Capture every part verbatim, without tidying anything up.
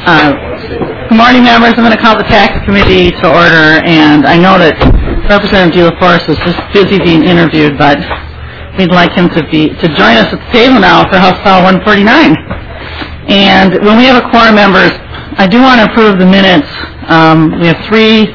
Uh, good morning, members. I'm going to call the Tax Committee to order, and I know that Representative De La Forest is just busy being interviewed, but we'd like him to be to join us at the table now for House File one forty-nine. And when we have a quorum, members, I do want to approve the minutes. Um, we have three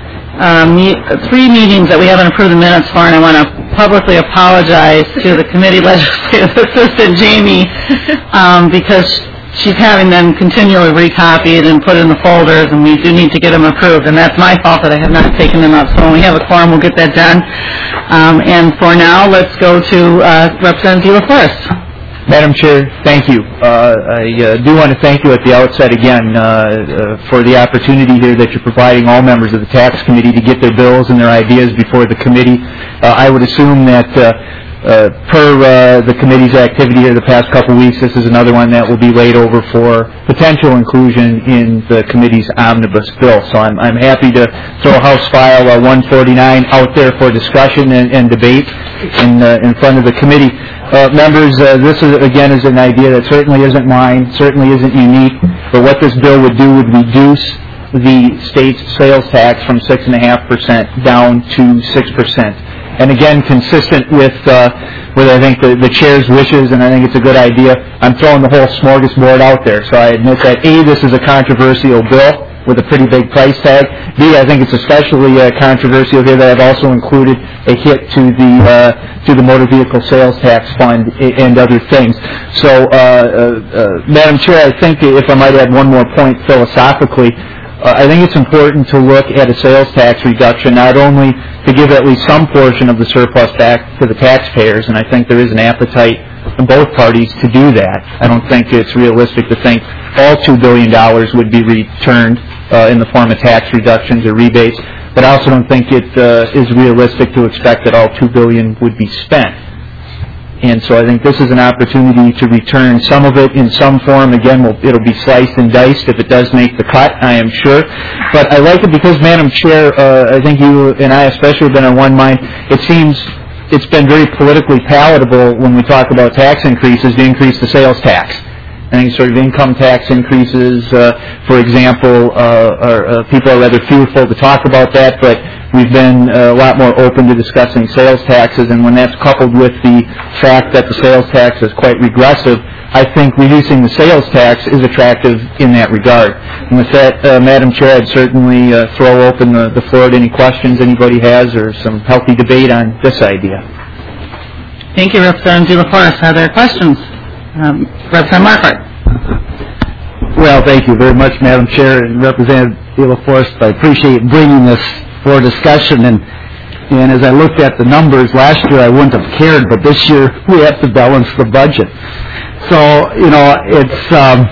uh, me- three meetings that we haven't approved the minutes for, and I want to publicly apologize to the committee legislative assistant, Jamie, um, because she's having them continually recopied and put in the folders, and we do need to get them approved, and that's my fault that I have not taken them up. So when we have a quorum, we'll get that done. Um, and for now, let's go to uh, Representative De La Forest. Madam Chair, thank you. Uh, I uh, do want to thank you at the outset again uh, uh, for the opportunity here that you're providing all members of the Tax Committee to get their bills and their ideas before the committee. Uh, I would assume that uh, uh, per uh, the committee's activity here the past couple weeks, this is another one that will be laid over for potential inclusion in the committee's omnibus bill. So I'm, I'm happy to throw House File uh, one forty-nine out there for discussion and, and debate in, uh, in front of the committee. Uh, members, uh, this is, again, is an idea that certainly isn't mine, certainly isn't unique, but what this bill would do would reduce the state's sales tax from six point five percent down to six percent. And again, consistent with, uh, with I think, the, the Chair's wishes, and I think it's a good idea, I'm throwing the whole smorgasbord out there. So I admit that, A, this is a controversial bill with a pretty big price tag. B, I think it's especially uh, controversial here that I've also included a hit to the uh, to the motor vehicle sales tax fund and other things. So, uh, uh, uh, Madam Chair, I think if I might add one more point philosophically, uh, I think it's important to look at a sales tax reduction not only to give at least some portion of the surplus back to the taxpayers, and I think there is an appetite on both parties to do that. I don't think it's realistic to think all two billion dollars would be returned uh, in the form of tax reductions or rebates, but I also don't think it uh, is realistic to expect that all two billion dollars would be spent. And so I think this is an opportunity to return some of it in some form. Again, we'll, it'll be sliced and diced if it does make the cut, I am sure. But I like it because, Madam Chair, uh, I think you and I especially have been on one mind. It seems it's been very politically palatable when we talk about tax increases to increase the sales tax. I think sort of income tax increases, uh, for example, uh, are, uh, people are rather fearful to talk about that, but we've been uh, a lot more open to discussing sales taxes, and when that's coupled with the fact that the sales tax is quite regressive, I think reducing the sales tax is attractive in that regard. And with that, uh, Madam Chair, I'd certainly uh, throw open the, the floor to any questions anybody has or some healthy debate on this idea. Thank you, Representative De La Forest. Are there questions? Um, Representative Marquardt. Well, thank you very much, Madam Chair and Representative De La Forest. I appreciate bringing this for discussion. And, and as I looked at the numbers, last year I wouldn't have cared, but this year we have to balance the budget. So, you know, it's, um,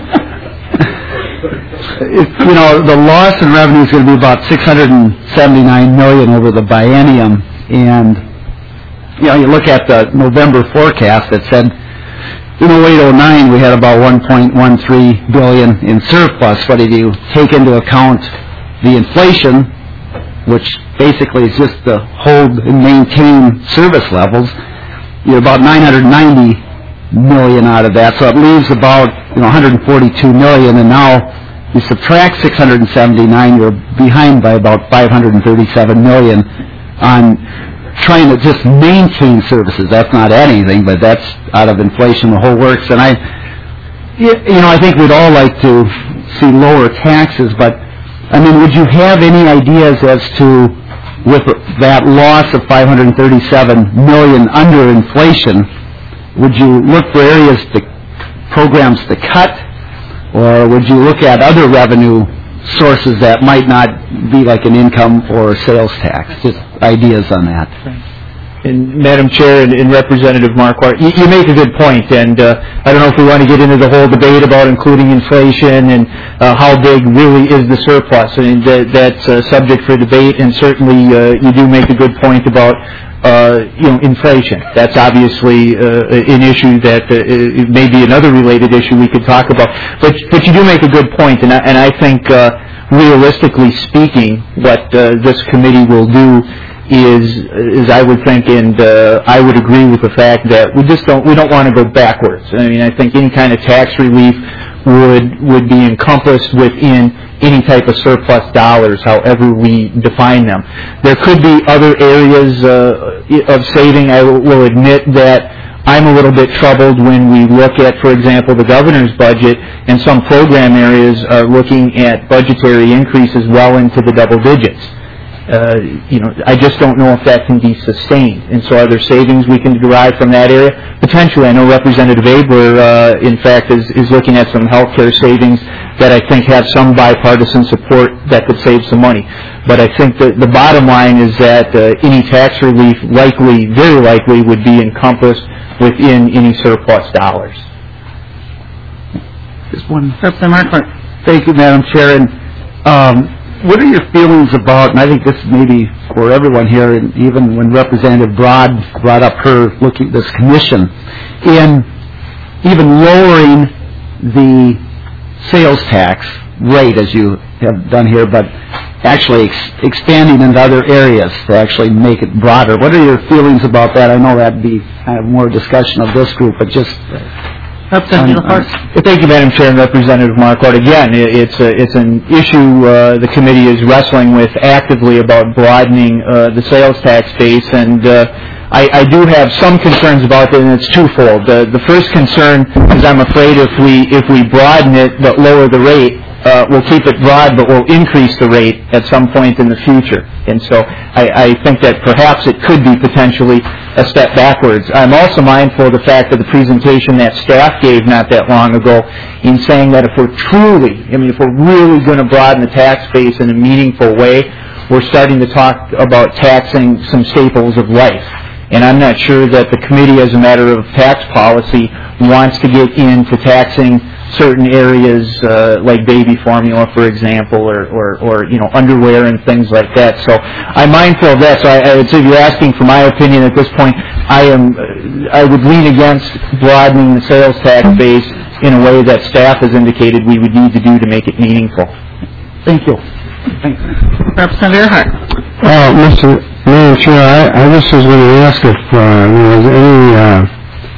it, you know, the loss in revenue is going to be about six hundred seventy-nine million dollars over the biennium. And, you know, you look at the November forecast that said, in oh eight oh nine, we had about one point one three billion dollars in surplus, but if you take into account the inflation, which basically is just to hold and maintain service levels, you're about nine hundred ninety million dollars out of that, so it leaves about, you know, one hundred forty-two million dollars, and now you subtract six hundred seventy-nine, you're behind by about five hundred thirty-seven million dollars on trying to just maintain services. That's not anything, but that's out of inflation, the whole works. And I, you know, I think we'd all like to see lower taxes, but, I mean, would you have any ideas as to, with that loss of five hundred thirty-seven million dollars under inflation, would you look for areas to, programs to cut, or would you look at other revenue sources that might not be like an income or sales tax? Just ideas on that. And Madam Chair and, and Representative Marquardt, you, you make a good point, and uh, I don't know if we want to get into the whole debate about including inflation and uh, how big really is the surplus. I mean, that, that's a subject for debate, and certainly uh, you do make a good point about uh, you know, inflation. That's obviously uh, an issue that uh, may be another related issue we could talk about. But but you do make a good point, and I, and I think uh, realistically speaking, what uh, this committee will do is, is I would think, and uh, I would agree with the fact that we just don't we don't want to go backwards. I mean, I think any kind of tax relief would would be encompassed within any type of surplus dollars, however we define them. There could be other areas uh, of saving. I will admit that I'm a little bit troubled when we look at, for example, the governor's budget, and some program areas are looking at budgetary increases well into the double digits. Uh, you know, I just don't know if that can be sustained. And so are there savings we can derive from that area? Potentially. I know Representative Abler, uh, in fact, is, is looking at some health care savings that I think have some bipartisan support that could save some money. But I think that the bottom line is that uh, any tax relief likely, very likely, would be encompassed within any surplus dollars. Just one. Representative Marquardt. Thank you, Madam Chair. And um, what are your feelings about, and I think this may be for everyone here, and even when Representative Broad brought up her looking at this commission, in even lowering the sales tax rate, as you have done here, but actually ex- expanding into other areas to actually make it broader. What are your feelings about that? I know that'd be kind of more discussion of this group, but just... Representative Um, LaForce. Thank you, Madam Chair, and Representative Marquardt. Again, it's a, it's an issue uh, the committee is wrestling with actively about broadening uh, the sales tax base, and uh, I, I do have some concerns about it, and it's twofold. The, the first concern is I'm afraid if we if we broaden it but lower the rate, uh, we'll keep it broad but we'll increase the rate at some point in the future. And so I, I think that perhaps it could be potentially a step backwards. I'm also mindful of the fact that the presentation that staff gave not that long ago in saying that if we're truly, I mean, if we're really going to broaden the tax base in a meaningful way, we're starting to talk about taxing some staples of life. And I'm not sure that the committee, as a matter of tax policy, wants to get into taxing certain areas uh, like baby formula, for example, or, or, or, you know, underwear and things like that. So I'm mindful of that. So I, I would say if you're asking for my opinion at this point, I am, uh, I would lean against broadening the sales tax base in a way that staff has indicated we would need to do to make it meaningful. Thank you. Thanks. Representative Earhart. Uh, Mister Madam Chair, I, I just was going to ask if uh, there was any uh,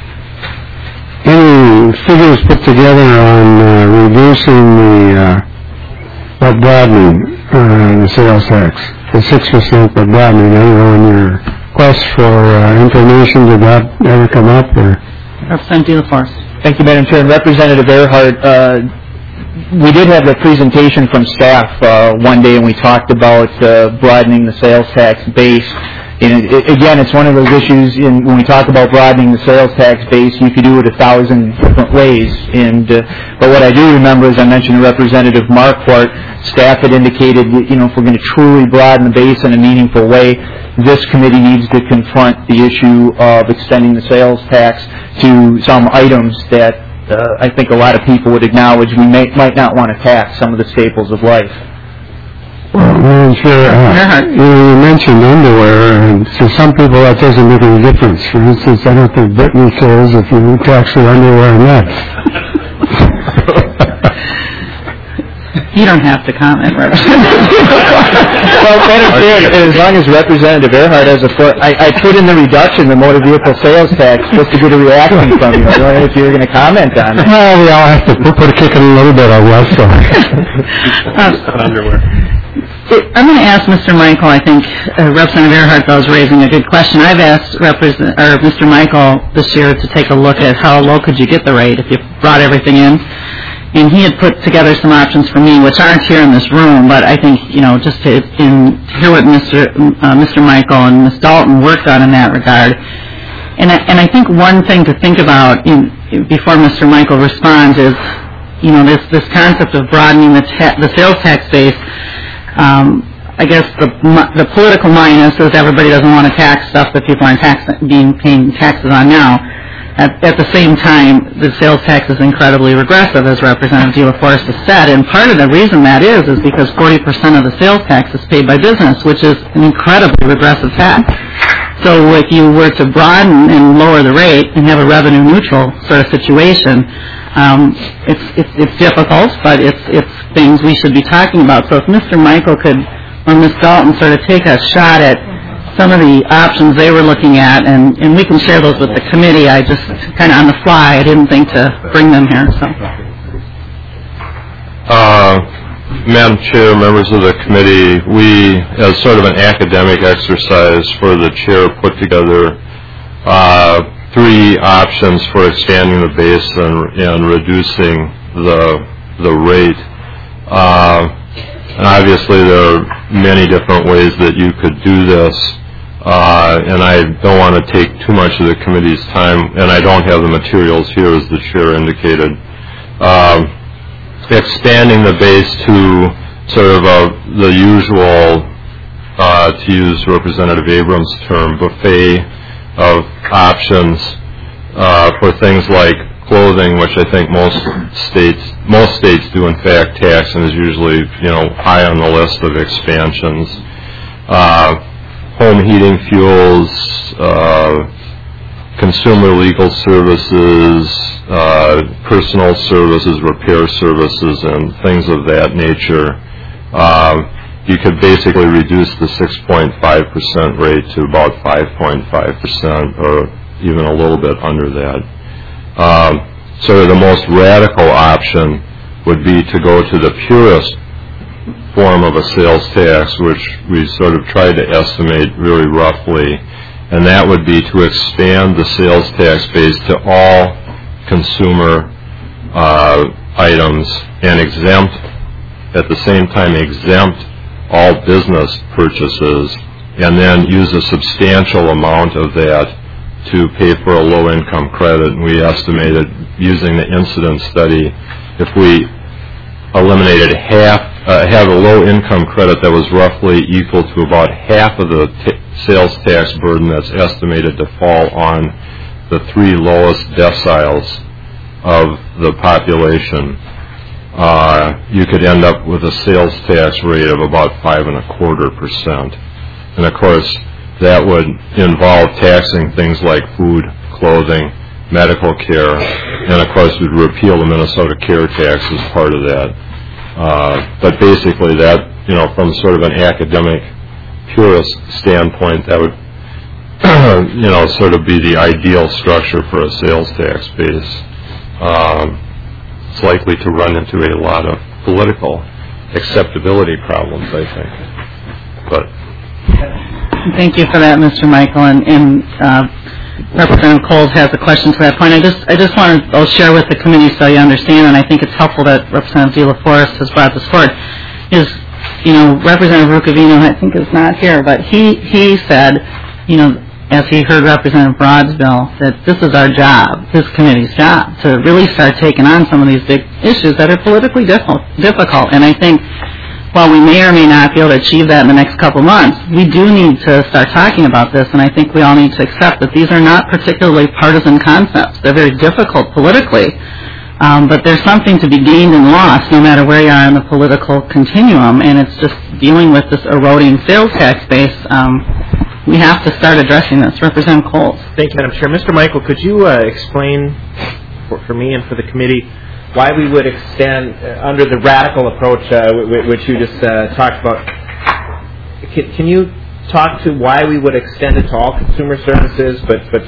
any figures put together on uh, reducing the uh, or broadening uh, the sales tax, the six percent but broadening. I don't know in your quest for uh, information did that ever come up? Or? Representative LaForce. Thank you, Madam Chair. And Representative Earhart, uh, we did have a presentation from staff uh, one day, and we talked about uh, broadening the sales tax base. And it, it, again, it's one of those issues in, when we talk about broadening the sales tax base, you could do it a thousand different ways. And uh, but what I do remember, as I mentioned to Representative Marquardt, staff had indicated, you know, if we're going to truly broaden the base in a meaningful way, this committee needs to confront the issue of extending the sales tax to some items that uh, I think a lot of people would acknowledge we may, might not want to tax, some of the staples of life. Well, Madam Chair, uh, you, know, you mentioned underwear, and to some people that doesn't make any difference. For instance, I don't think Brittany cares if you tax her underwear or not. You don't have to comment, Representative. Well, Madam Chair, as long as Representative Earhart has a foot, I, I put in the reduction, the motor vehicle sales tax, just to get a reaction from you. I don't know if you were going to comment on it. Well, we all have to put, put a kick in a little bit, I guess. So. uh, underwear. I'm going to ask Mister Michael. I think uh, Representative Earhart, though, is raising a good question. I've asked Represent- or Mister Michael this year to take a look at how low could you get the rate if you brought everything in. And he had put together some options for me, which aren't here in this room, but I think, you know, just to, in, to hear what Mister Uh, Mister Michael and Miz Dalton worked on in that regard. And I, and I think one thing to think about in, before Mister Michael responds is, you know, this, this concept of broadening the, ta- the sales tax base. Um, I guess the the political minus is everybody doesn't want to tax stuff that people aren't tax, being paying taxes on now. At, at the same time, the sales tax is incredibly regressive, as Representative De La Forest has said, and part of the reason that is is because forty percent of the sales tax is paid by business, which is an incredibly regressive tax. So if you were to broaden and lower the rate and have a revenue neutral sort of situation, um, it's, it's it's difficult, but it's it's things we should be talking about. So if Mister Michael could, or Miz Dalton, sort of take a shot at some of the options they were looking at, and, and we can share those with the committee. I just kind of on the fly, I didn't think to bring them here. So, Madam Chair, members of the committee, we, as sort of an academic exercise for the chair, put together uh, three options for expanding the base and, and reducing the the rate. Uh, and obviously, there are many different ways that you could do this. Uh, and I don't want to take too much of the committee's time, and I don't have the materials here, as the chair indicated. Um, expanding the base to sort of a, the usual, uh, to use Representative Abrams' term, buffet of options uh, for things like clothing, which I think most states most states do in fact tax, and is usually you know high on the list of expansions. Uh, home heating fuels, uh, consumer legal services, uh, personal services, repair services, and things of that nature. Uh, you could basically reduce the six point five percent rate to about five point five percent, or even a little bit under that. Um, so the most radical option would be to go to the purest form of a sales tax, which we sort of tried to estimate really roughly, and that would be to expand the sales tax base to all consumer uh, items and exempt, at the same time exempt all business purchases, and then use a substantial amount of that to pay for a low-income credit. And we estimated, using the incidence study, if we eliminated half, uh, had a low-income credit that was roughly equal to about half of the t- sales tax burden that's estimated to fall on the three lowest deciles of the population, uh, you could end up with a sales tax rate of about five and a quarter percent. And of course, that would involve taxing things like food, clothing, medical care, and of course we'd repeal the Minnesota care tax as part of that. Uh, but basically that, you know, from sort of an academic purist standpoint, that would, you know, sort of be the ideal structure for a sales tax base. Um, it's likely to run into a lot of political acceptability problems, I think. But thank you for that, Mister Michael. And, and uh, Representative Coles has a question to that point. I just, I just want to I'll share with the committee so you understand, and I think it's helpful that Representative De La Forest has brought this forward. Is, you know, Representative Rucavino, I think, is not here, but he he said, you know, as he heard Representative Broadsville, that this is our job, this committee's job, to really start taking on some of these big issues that are politically difficult. difficult. And I think while we may or may not be able to achieve that in the next couple of months, we do need to start talking about this, and I think we all need to accept that these are not particularly partisan concepts. They're very difficult politically, um, but there's something to be gained and lost no matter where you are in the political continuum, and it's just dealing with this eroding sales tax base. Um, we have to start addressing this. Representative Coles. Thank you, Madam Chair. Mister Michael, could you uh, explain for, for me and for the committee why we would extend, uh, under the radical approach uh, w- w- which you just uh, talked about, can, can you talk to why we would extend it to all consumer services but but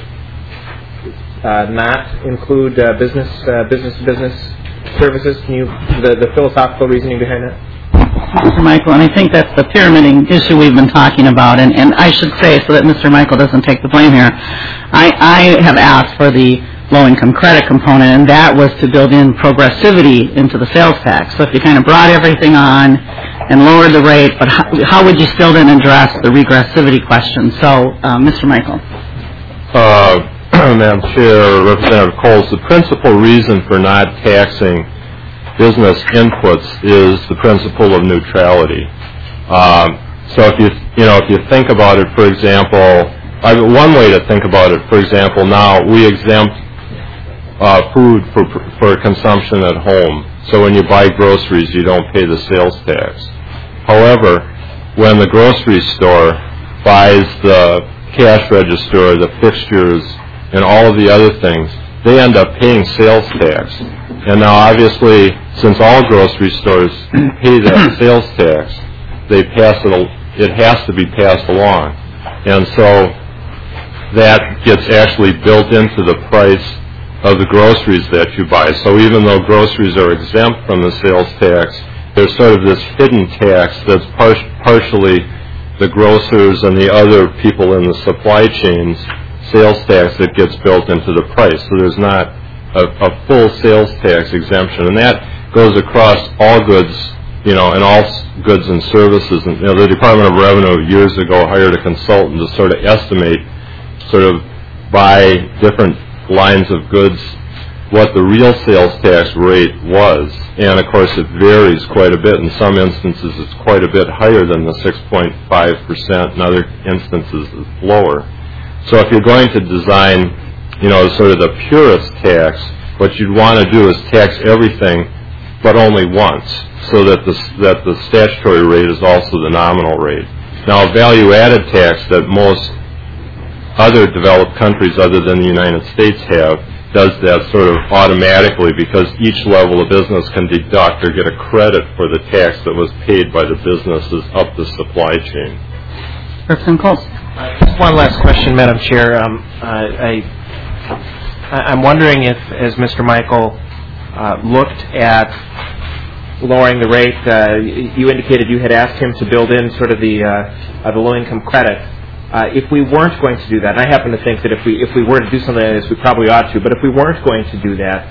uh, not include uh, business uh, business to business services? Can you, the, the philosophical reasoning behind that? Mister Michael, and I think that's the pyramiding issue we've been talking about, and, and I should say, so that Mister Michael doesn't take the blame here, I, I have asked for the low-income credit component, and that was to build in progressivity into the sales tax. So if you kind of brought everything on and lowered the rate, but how, how would you still then address the regressivity question? So, uh, Mister Michael. Uh, Madam Chair, Representative Coles, the principal reason for not taxing business inputs is the principle of neutrality. Um, so if you, you know, if you think about it, for example, I, one way to think about it, for example, now we exempt Uh, food for for consumption at home. So when you buy groceries, you don't pay the sales tax. However, when the grocery store buys the cash register, the fixtures, and all of the other things, they end up paying sales tax. And now, obviously, since all grocery stores pay that sales tax, they pass it. It has to be passed along, and so that gets actually built into the price of the groceries that you buy. So even though groceries are exempt from the sales tax, there's sort of this hidden tax that's par- partially the grocers and the other people in the supply chains sales tax that gets built into the price. So there's not a, a full sales tax exemption, and that goes across all goods, you know, and all s- goods and services. And you know, the Department of Revenue years ago hired a consultant to sort of estimate, sort of by different lines of goods, what the real sales tax rate was. And of course it varies quite a bit. In some instances it's quite a bit higher than the six point five percent. In other instances it's lower. So if you're going to design, you know, sort of the purest tax, what you'd want to do is tax everything but only once, so that the, that the statutory rate is also the nominal rate. Now, a value-added tax that most other developed countries other than the United States have does that sort of automatically, because each level of business can deduct or get a credit for the tax that was paid by the businesses up the supply chain. Representative Coles. Just one last question, Madam Chair. Um, I, I, I'm wondering if, as Mister Michael uh, looked at lowering the rate, uh, you indicated you had asked him to build in sort of the, uh, uh, the low-income credit. Uh, if we weren't going to do that, and I happen to think that if we if we were to do something like this, we probably ought to, but if we weren't going to do that,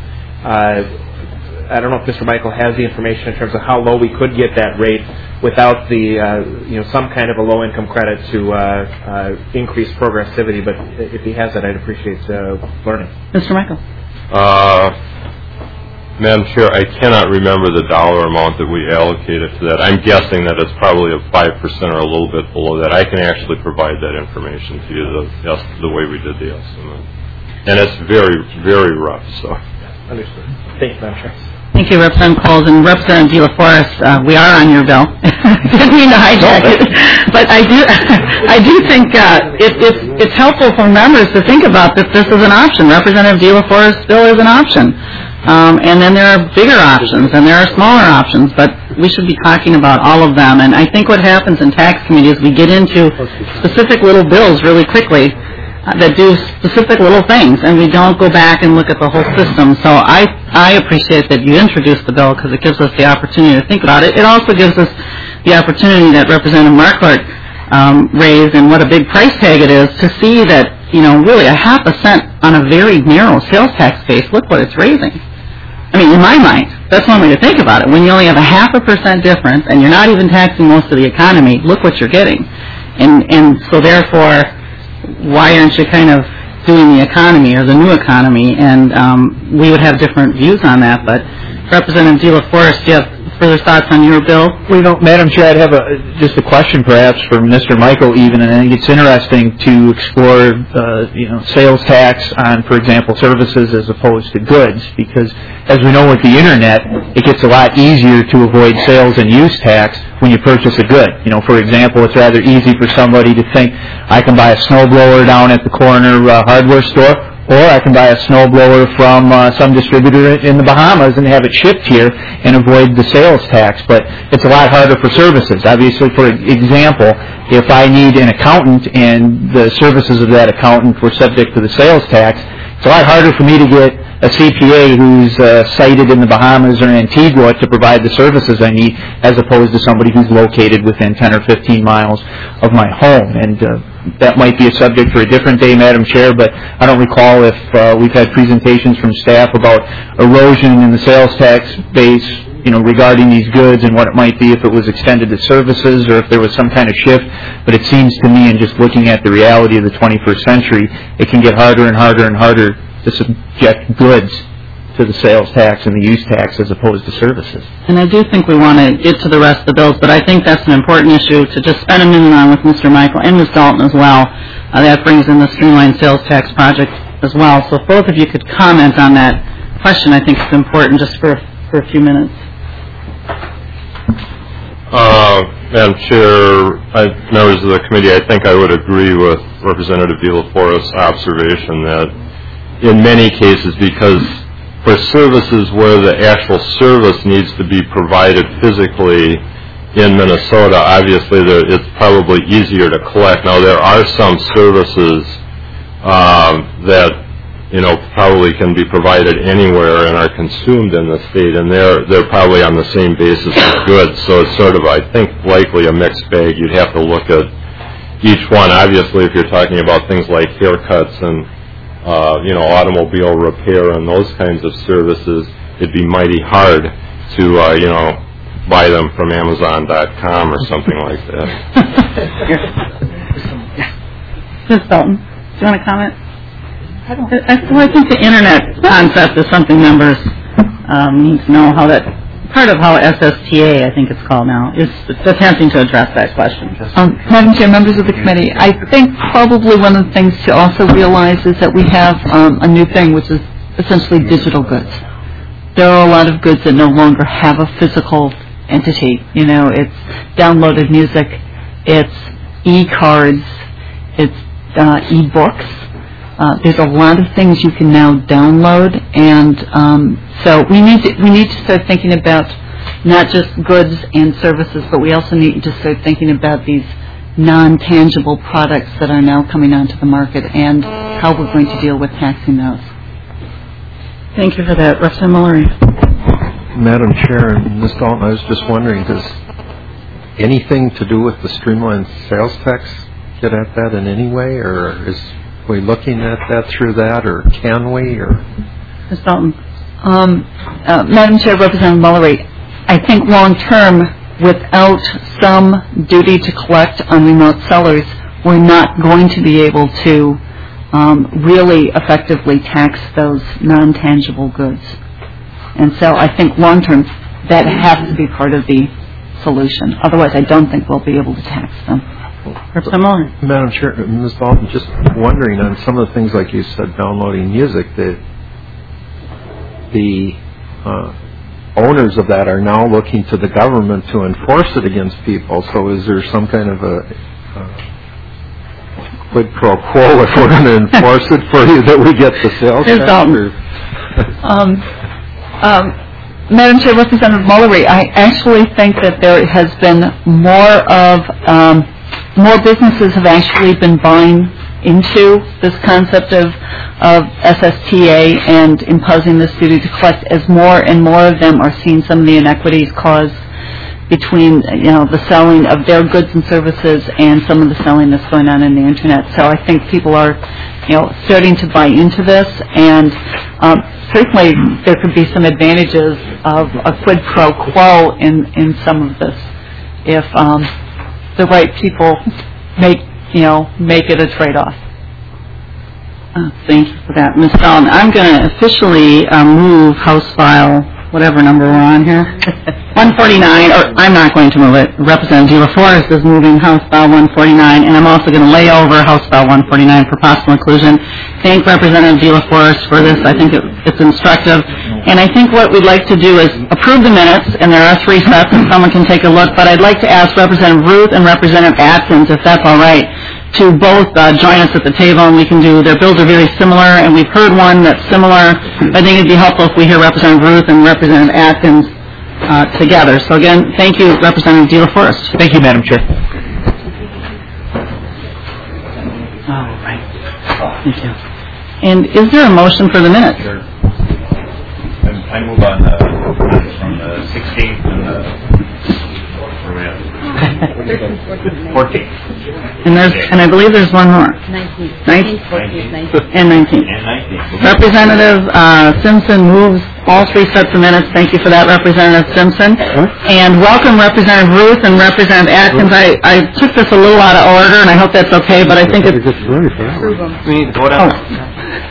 uh, I don't know if Mister Michael has the information in terms of how low we could get that rate without the, uh, you know, some kind of a low-income credit to uh, uh, increase progressivity, but if he has that, I'd appreciate uh, learning. Mister Michael. Uh, Madam Chair, I cannot remember the dollar amount that we allocated to that. I'm guessing that it's probably a five percent or a little bit below that. I can actually provide that information to you, the, the way we did the estimate. And it's very, very rough. So. Understood. Thank you, Madam Chair. Thank you, Representative Coles. And Representative De La Forest, uh, we are on your bill. Didn't mean to hijack it. But I do I do think uh, it, it, it's helpful for members to think about that this is an option. Representative De La Forest's bill is an option. Um, and then there are bigger options, and there are smaller options, but we should be talking about all of them. And I think what happens in tax committee is we get into specific little bills really quickly uh, that do specific little things, and we don't go back and look at the whole system. So I, I appreciate that you introduced the bill because it gives us the opportunity to think about it. It also gives us the opportunity that Representative Marquardt um, raised, and what a big price tag it is, to see that, you know, really a half a cent on a very narrow sales tax base, look what it's raising. I mean, in my mind, that's one way to think about it. When you only have a half a percent difference and you're not even taxing most of the economy, look what you're getting. And and so therefore, why aren't you kind of doing the economy or the new economy? And um, we would have different views on that. But Representative De La Forest, do you have further thoughts on your bill? Well, you know, Madam Chair, I'd have a, just a question perhaps for Mister Michael even, and I think it's interesting to explore, uh, you know, sales tax on, for example, services as opposed to goods, because as we know with the Internet, it gets a lot easier to avoid sales and use tax when you purchase a good. You know, for example, it's rather easy for somebody to think, I can buy a snowblower down at the corner uh, hardware store, or I can buy a snowblower from uh, some distributor in the Bahamas and have it shipped here and avoid the sales tax. But it's a lot harder for services. Obviously, for example, if I need an accountant and the services of that accountant were subject to the sales tax, it's a lot harder for me to get a C P A who's uh, sited in the Bahamas or Antigua to provide the services I need, as opposed to somebody who's located within ten or fifteen miles of my home. And uh, that might be a subject for a different day, Madam Chair, but I don't recall if uh, we've had presentations from staff about erosion in the sales tax base, you know, regarding these goods and what it might be if it was extended to services or if there was some kind of shift. But it seems to me, in just looking at the reality of the twenty-first century, it can get harder and harder and harder to subject goods to the sales tax and the use tax as opposed to services. And I do think we want to get to the rest of the bills, but I think that's an important issue to just spend a minute on with Mister Michael and Miz Dalton as well. Uh, that brings in the streamlined sales tax project as well. So if both of you could comment on that question, I think it's important just for, for a few minutes. Uh, Madam Chair, I, members of the committee, I think I would agree with Representative De La Forest's observation that in many cases, because for services where the actual service needs to be provided physically in Minnesota, obviously there, it's probably easier to collect. Now, there are some services um, that, you know, probably can be provided anywhere and are consumed in the state, and they're they're probably on the same basis as goods. So it's sort of, I think, likely a mixed bag. You'd have to look at each one. Obviously, if you're talking about things like haircuts and uh, you know, automobile repair and those kinds of services, it'd be mighty hard to uh, you know, buy them from Amazon dot com or something like that. Miz Dalton, do you want to comment? I don't. I, well, I think the internet concept is something members um, need to know how that. Part of how S S T A, I think it's called now, is attempting to address that question. Um, Madam Chair, members of the committee, I think probably one of the things to also realize is that we have um, a new thing, which is essentially digital goods. There are a lot of goods that no longer have a physical entity. You know, it's downloaded music, it's e-cards, it's uh, e-books. Uh, there's a lot of things you can now download, and um, so we need to we need to start thinking about not just goods and services, but we also need to start thinking about these non-tangible products that are now coming onto the market and how we're going to deal with taxing those. Thank you for that, Representative Mullery. Madam Chair and Miz Dalton, I was just wondering, does anything to do with the streamlined sales tax get at that in any way, or is we looking at that through that, or can we, or? Miz Dalton. Um, uh, Madam Chair, Representative Mullery, I think long-term, without some duty to collect on remote sellers, we're not going to be able to um, really effectively tax those non-tangible goods. And so I think long-term, that has to be part of the solution. Otherwise, I don't think we'll be able to tax them. Madam Chair, Miz Dalton, just wondering on some of the things like you said, downloading music, that the uh, owners of that are now looking to the government to enforce it against people. So is there some kind of a uh, quid pro quo if we're going to enforce it for you that we get the sales Miz tax? Dalton. Um, um, Madam Chair, Representative Mullery, I actually think that there has been more of um, more businesses have actually been buying into this concept of, of S S T A and imposing this duty to collect, as more and more of them are seeing some of the inequities caused between, you know, the selling of their goods and services and some of the selling that's going on in the internet. So I think people are, you know, starting to buy into this, and um, certainly there could be some advantages of a quid pro quo in, in some of this if um, the right people make, you know, make it a trade-off. Uh, thank you for that, Miz Dalton. I'm going to officially uh, move House File, whatever number we're on here, one forty-nine, or I'm not going to move it. Representative De La Forest is moving House File one forty-nine, and I'm also going to lay over House File one forty-nine for possible inclusion. Thank Representative De La Forest for this. I think it, it's instructive. And I think what we'd like to do is approve the minutes, and there are three sets, and someone can take a look. But I'd like to ask Representative Ruth and Representative Atkins, if that's all right, to both uh, join us at the table, and we can do, their bills are very similar, and we've heard one that's similar. I think it'd be helpful if we hear Representative Ruth and Representative Atkins uh, together. So again, thank you, Representative De La Forest. Thank you, Madam Chair. All right. Thank you. And is there a motion for the minutes? Sure. I move on the minutes from the sixteenth and the fourteenth. And there's, and I believe there's one more. Nineteenth. Nineteenth. Nineteenth. And nineteenth. And nineteenth. Representative uh, Simpson moves all three sets of minutes. Thank you for that, Representative Simpson. And welcome Representative Ruth and Representative Atkins. I, I took this a little out of order, and I hope that's okay, but I think it's... We need to vote on oh.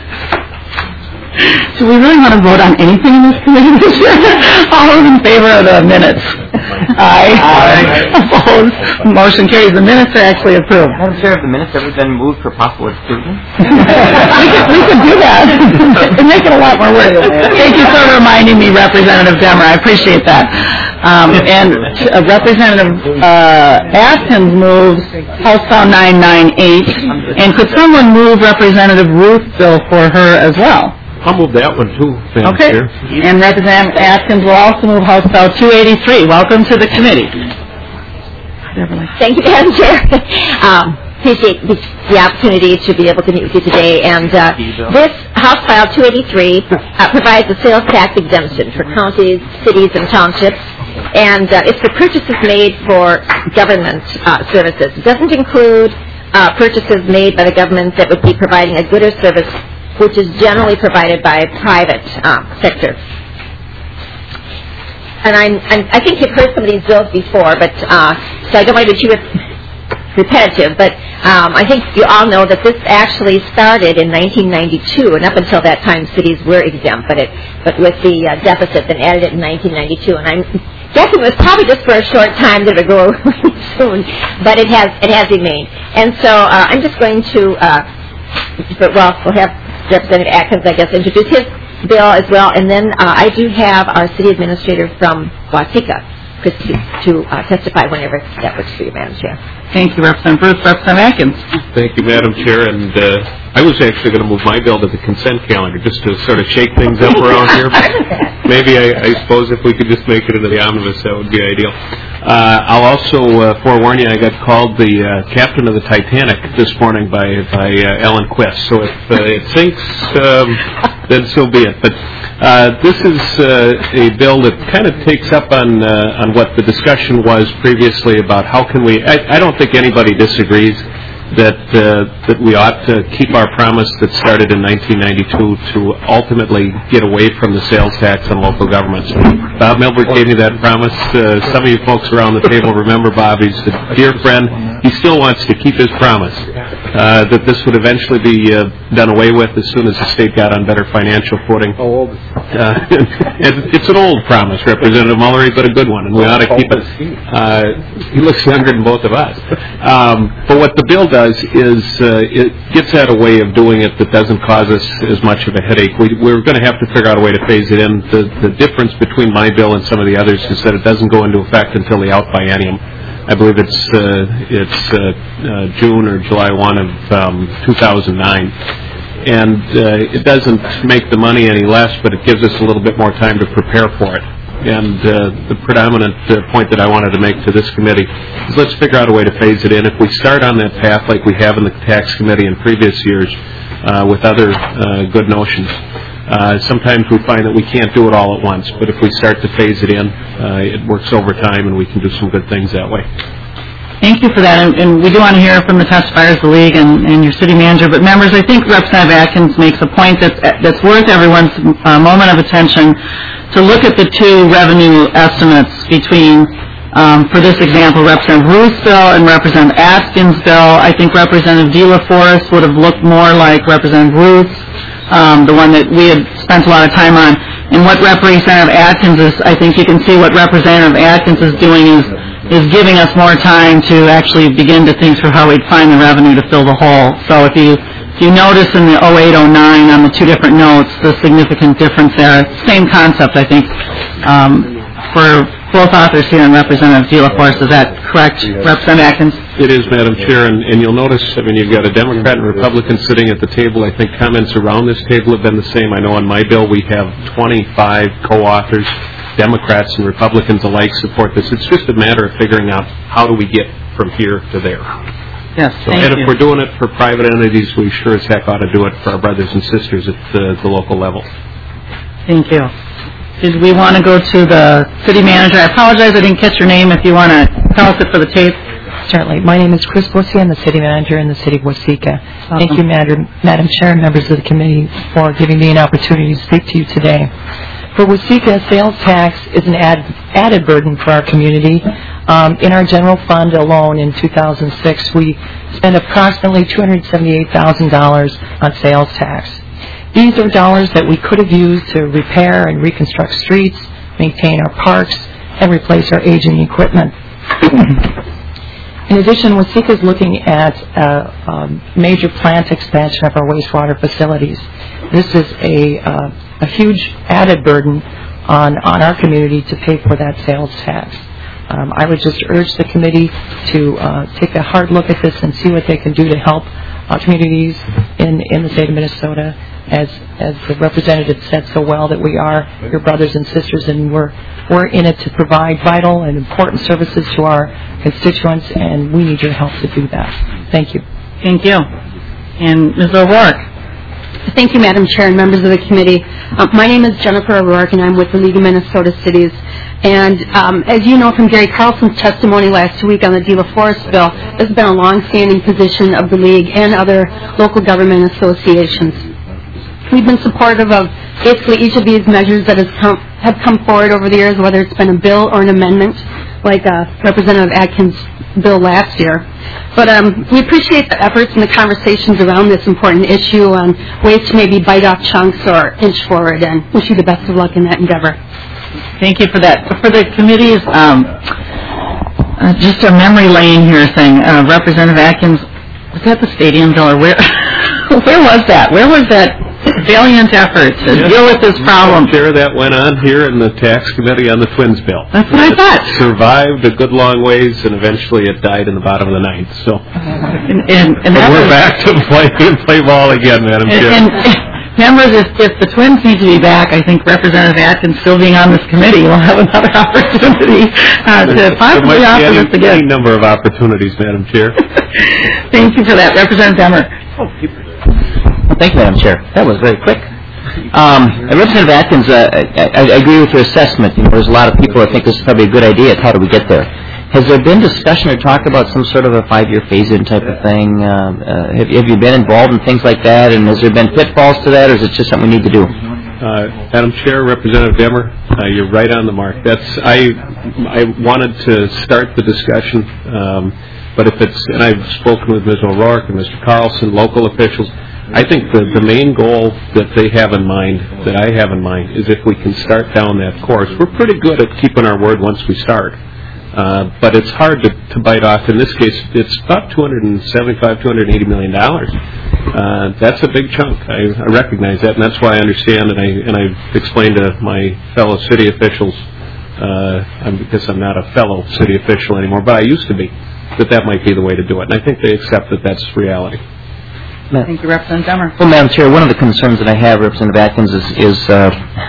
Do we really want to vote on anything in this committee this year? All those in favor of the minutes? Aye. Aye. Opposed? Motion carries. The minutes are actually approved. Madam Chair, have the minutes ever been moved for possible exclusion? we, could, we could do that. It'd make it a lot more work. Thank you for reminding me, Representative Demmer. I appreciate that. Um, and uh, Representative uh, Atkins moves House File nine ninety-eight. And could someone move Representative Ruth's bill for her as well? I'll move that one too, Madam Okay. Chair. And Representative Atkins will also move House File two eighty-three. Welcome to the committee. Thank you, Madam Chair. Um, appreciate the, the opportunity to be able to meet with you today. And uh, this House File two eighty-three uh, provides a sales tax exemption for counties, cities, and townships. And uh, it's for purchases made for government uh, services. It doesn't include uh, purchases made by the government that would be providing a good or service which is generally provided by private uh, sector. And I'm, I'm, I think you've heard some of these bills before, but uh, so I don't want to be too repetitive, but um, I think you all know that this actually started in nineteen ninety-two, and up until that time cities were exempt, but, it, but with the uh, deficit, then added it in nineteen ninety-two, and I'm guessing it was probably just for a short time that it would go away soon, but it has it has remained. And so uh, I'm just going to, uh, but, well, we'll have Representative Atkins, I guess, introduce his bill as well, and then uh, I do have our city administrator from Waseca, Chris, to, to uh, testify whenever that works for you, Madam Chair. Thank you, Representative Bruce. Representative Atkins. Thank you, Madam Chair. And uh, I was actually going to move my bill to the consent calendar just to sort of shake things up around here. But maybe I, I suppose if we could just make it into the omnibus, that would be ideal. Uh, I'll also uh, forewarn you, I got called the uh, captain of the Titanic this morning by by uh, Ellen Quist. So if uh, it sinks, um, then so be it. But uh, this is uh, a bill that kind of takes up on uh, on what the discussion was previously about how can we. I, I don't think anybody disagrees that uh, that we ought to keep our promise that started in nineteen ninety-two to ultimately get away from the sales tax on local governments. Bob Milbert gave me that promise. Uh, some of you folks around the table remember Bob. He's a dear friend. He still wants to keep his promise uh, that this would eventually be uh, done away with as soon as the state got on better financial footing. How old is uh, It's an old promise, Representative Mullery, but a good one, and we ought to keep it. Uh, he looks younger than both of us. Um, but what the bill does is uh, it gets at a way of doing it that doesn't cause us as much of a headache. We, we're going to have to figure out a way to phase it in. The, the difference between my bill and some of the others is that it doesn't go into effect until the out biennium. I believe it's uh, it's uh, uh, June or July first of um, two thousand nine. And uh, it doesn't make the money any less, but it gives us a little bit more time to prepare for it. And uh, the predominant uh, point that I wanted to make to this committee is let's figure out a way to phase it in. If we start on that path like we have in the tax committee in previous years uh, with other uh, good notions, uh, sometimes we find that we can't do it all at once. But if we start to phase it in, uh, it works over time and we can do some good things that way. Thank you for that, and, and we do want to hear from the testifiers of the league and, and your city manager. But members, I think Representative Atkins makes a point that's, that's worth everyone's uh, moment of attention to look at the two revenue estimates between, um, for this example, Representative Ruth's bill and Representative Atkins' bill. I think Representative De La Forest would have looked more like Representative Ruth's, um, the one that we had spent a lot of time on. And what Representative Atkins is, I think you can see what Representative Atkins is doing is is giving us more time to actually begin to think through how we'd find the revenue to fill the hole. So if you if you notice in the oh eight oh nine on the two different notes, the significant difference there, same concept, I think, um, for both authors here and Representative De La Forest. Is that correct, yes. Representative Atkins? It is, Madam Chair, and, and you'll notice, I mean, you've got a Democrat and Republican sitting at the table. I think comments around this table have been the same. I know on my bill we have twenty-five co-authors. Democrats and Republicans alike support this. It's just a matter of figuring out how do we get from here to there. Yes, so, thank and you. if we're doing it for private entities, we sure as heck ought to do it for our brothers and sisters at the, the local level. Thank you. Did we want to go to the city manager? I apologize, I didn't catch your name. If you want to tell us it for the tape. Certainly. My name is Chris Bussey. I'm the city manager in the city of Waseca. Awesome. Thank you, Madam, Madam Chair and members of the committee, for giving me an opportunity to speak to you today. For Waseca, sales tax is an add, added burden for our community. Um, in our general fund alone in two thousand six, we spent approximately two hundred seventy-eight thousand dollars on sales tax. These are dollars that we could have used to repair and reconstruct streets, maintain our parks, and replace our aging equipment. In addition, Waseca is looking at a, a major plant expansion of our wastewater facilities. This is a, uh, a huge added burden on, on our community to pay for that sales tax. Um, I would just urge the committee to uh, take a hard look at this and see what they can do to help uh, communities in, in the state of Minnesota as as the representative said so well, that we are your brothers and sisters, and we're we're in it to provide vital and important services to our constituents, and we need your help to do that. Thank you. Thank you. And Miz O'Rourke. Thank you, Madam Chair and members of the committee. Uh, my name is Jennifer O'Rourke, and I'm with the League of Minnesota Cities. And um, as you know from Gary Carlson's testimony last week on the De La Forest bill, this has been a long-standing position of the League and other local government associations. We've been supportive of basically each of these measures that has come, have come forward over the years, whether it's been a bill or an amendment, like uh, Representative Atkins' bill last year. But um, we appreciate the efforts and the conversations around this important issue on ways to maybe bite off chunks or inch forward, and wish you the best of luck in that endeavor. Thank you for that. For the committee's, um, uh, just a memory lane here saying, uh, Representative Atkins, was that the stadium bill, or where, where was that? Where was that valiant effort to yes. deal with this problem? Chair, that went on here in the tax committee on the Twins bill. That's what I thought. It survived a good long ways, and eventually it died in the bottom of the ninth. So, and, and, and but we're was, back to play play ball again, Madam and, Chair. And, members, if, if the Twins need to be back, I think Representative Atkins still being on this committee will have another opportunity uh, to possibly offer this again. Any number of opportunities, Madam Chair. Thank you for that, Representative Demmer. Oh, well, thank you, Madam Chair. That was very quick. Um, Representative Atkins, uh, I, I agree with your assessment. You know, there's a lot of people that think this is probably a good idea. How do we get there? Has there been discussion or talk about some sort of a five-year phase-in type of thing? Uh, uh, have, have you been involved in things like that, and has there been pitfalls to that, or is it just something we need to do? Uh, Madam Chair, Representative Demmer, uh, you're right on the mark. That's I. I wanted to start the discussion, um, but if it's, and I've spoken with Miz O'Rourke and Mister Carlson, local officials. I think the, the main goal that they have in mind, that I have in mind, is if we can start down that course. We're pretty good at keeping our word once we start. Uh, but it's hard to, to bite off. In this case, it's about two hundred seventy-five, two hundred eighty million dollars. Uh, that's a big chunk. I, I recognize that, and that's why I understand, and I and I've explained to my fellow city officials, uh, I'm, because I'm not a fellow city official anymore, but I used to be, that that might be the way to do it. And I think they accept that that's reality. Thank you, Representative Demmer. Well, Madam Chair, one of the concerns that I have, Representative Atkins, is, is uh,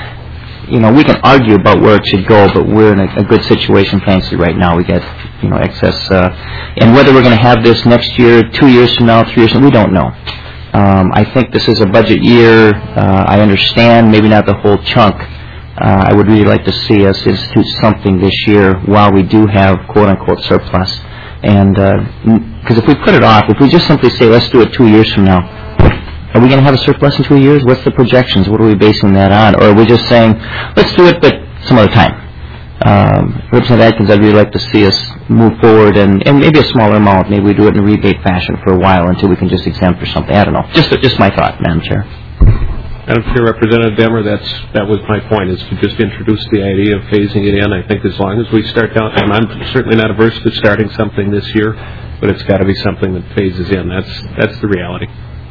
you know, we can argue about where it should go, but we're in a, a good situation financially right now. We got, you know, excess, uh, and whether we're going to have this next year, two years from now, three years from now, we don't know. Um, I think this is a budget year. Uh, I understand, maybe not the whole chunk. Uh, I would really like to see us institute something this year while we do have quote-unquote surplus. And because uh, if we put it off, if we just simply say, let's do it two years from now, are we going to have a surplus in two years? What's the projections? What are we basing that on? Or are we just saying, let's do it, but some other time? Um, Representative Atkins, I'd really like to see us move forward, and, and maybe a smaller amount. Maybe we do it in a rebate fashion for a while until we can just exempt or something. I don't know. Just just my thought, Madam Chair. Madam Chair, Representative Demmer, that's that was my point, is to just introduce the idea of phasing it in. I think as long as we start down, and I'm certainly not averse to starting something this year, but it's got to be something that phases in. That's that's the reality.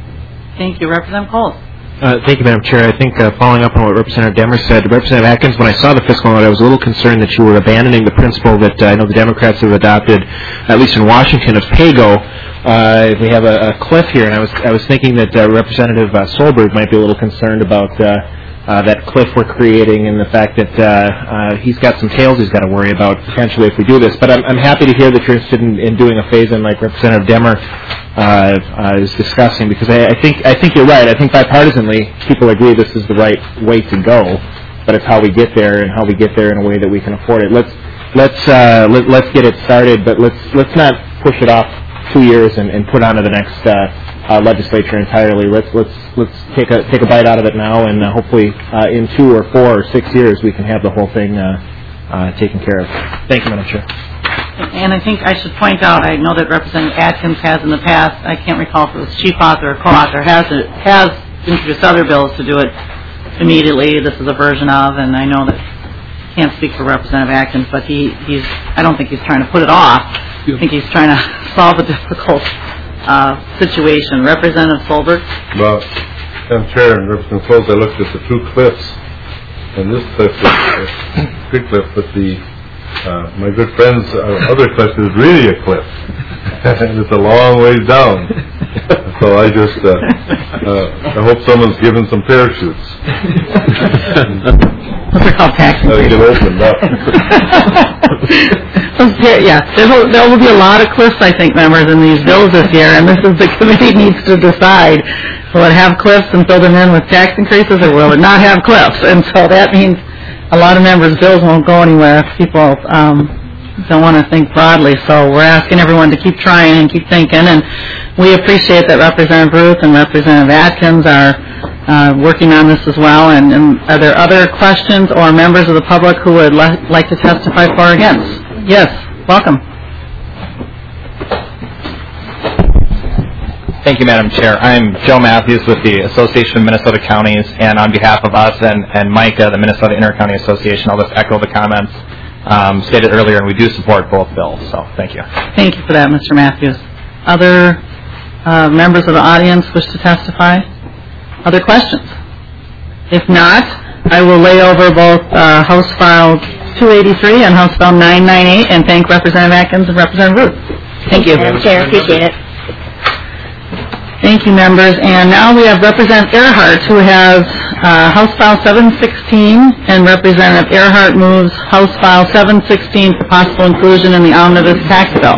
Thank you, Representative Cole. Uh, thank you, Madam Chair. I think uh, following up on what Representative Demmer said, Representative Atkins, when I saw the fiscal note, I was a little concerned that you were abandoning the principle that uh, I know the Democrats have adopted, at least in Washington, of pay-go. Uh, we have a, a cliff here, and I was I was thinking that uh, Representative uh, Solberg might be a little concerned about uh, uh, that cliff we're creating and the fact that uh, uh, he's got some tails he's got to worry about potentially if we do this. But I'm, I'm happy to hear that you're interested in, in doing a phase-in like Representative Demmer uh, uh, is discussing, because I, I think I think you're right. I think bipartisanly people agree this is the right way to go, but it's how we get there and how we get there in a way that we can afford it. Let's let's uh, let, let's get it started, but let's let's not push it off two years and, and put onto the next uh, uh, legislature entirely. Let's let's let's take a take a bite out of it now, and uh, hopefully uh, in two or four or six years we can have the whole thing uh, uh, taken care of. Thank you, Madam Chair. And I think I should point out, I know that Representative Atkins has in the past, I can't recall if it was chief author or co-author, has it, has introduced other bills to do it immediately. This is a version of, and I know that I can't speak for Representative Atkins, but he, he's, I don't think he's trying to put it off. I think he's trying to solve a difficult uh, situation. Representative Solberg? Well, Madam Chair and Representative Folds, I looked at the two cliffs, and this cliff is a good cliff, but the uh, my good friend's uh, other cliff is really a cliff, and it's a long ways down. So I just, uh, uh, I hope someone's given some parachutes. Those are called tax Gotta increases. get opened up. Yeah, there will, there will be a lot of cliffs, I think, members, in these bills this year, and this is the committee needs to decide, will it have cliffs and fill them in with tax increases, or will it not have cliffs? And so that means a lot of members' bills won't go anywhere if people um, don't want to think broadly. So we're asking everyone to keep trying and keep thinking, and we appreciate that Representative Ruth and Representative Atkins are uh, working on this as well. And, and are there other questions or members of the public who would li- like to testify for or against? Yes, welcome. Thank you, Madam Chair. I'm Joe Matthews with the Association of Minnesota Counties, and on behalf of us and, and MICA, the Minnesota Intercounty Association, I'll just echo the comments um, stated earlier, and we do support both bills, so thank you. Thank you for that, Mister Matthews. Other uh, members of the audience wish to testify? Other questions? If not, I will lay over both uh, House File two eighty-three and House File nine ninety-eight and thank Representative Atkins and Representative Ruth. Thank you. Madam Chair, appreciate it. Thank you, members. And now we have Representative Earhart, who has uh, House File seven sixteen, and Representative Earhart moves House File seven sixteen for possible inclusion in the omnibus tax bill.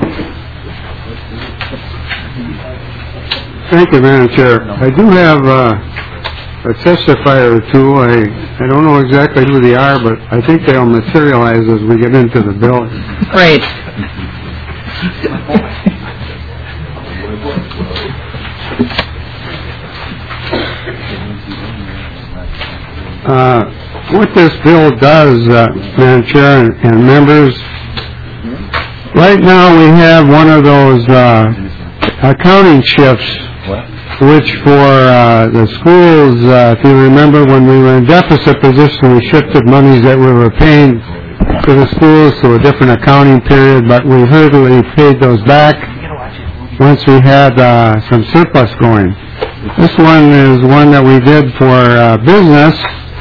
Thank you, Madam Chair. I do have uh, a testifier or two. I, I don't know exactly who they are, but I think they'll materialize as we get into the bill. Great. Uh, what this bill does, uh, Madam Chair and, and members, right now we have one of those uh, accounting shifts, which for uh, the schools, uh, if you remember, when we were in deficit position, we shifted monies that we were paying to the schools to a different accounting period, but we hurriedly paid those back once we had uh, some surplus going. This one is one that we did for uh, business,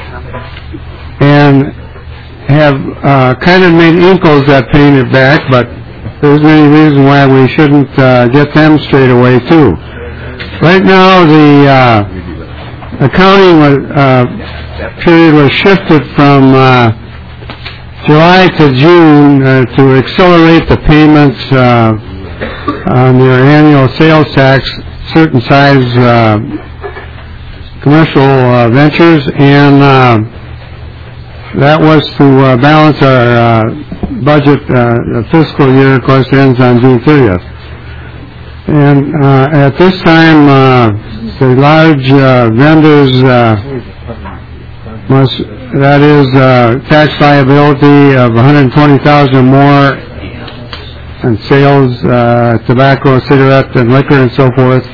and have uh, kind of made inkles at paying it back, but there's any reason why we shouldn't uh, get them straight away too. Right now, the uh, accounting was, uh, period was shifted from uh, July to June uh, to accelerate the payments uh, on their annual sales tax, certain size uh, commercial uh, ventures, and uh, that was to uh, balance our uh, budget. Uh, the fiscal year, of course, ends on June thirtieth. And uh, at this time, uh, the large uh, vendors uh, must, that is, uh, tax liability of one hundred twenty thousand dollars or more, and sales, uh, tobacco, cigarette, and liquor, and so forth,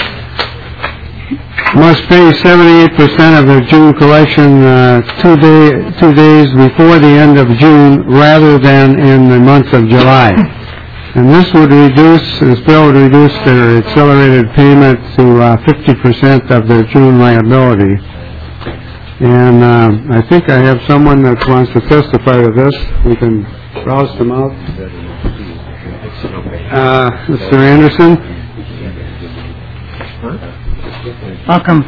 must pay seventy-eight percent of their June collection uh, two, day, two days before the end of June rather than in the month of July. And this would reduce, this bill would reduce their accelerated payment to uh, fifty percent of their June liability. And uh, I think I have someone that wants to testify to this. We can browse them out. Uh, Mister Anderson? Welcome.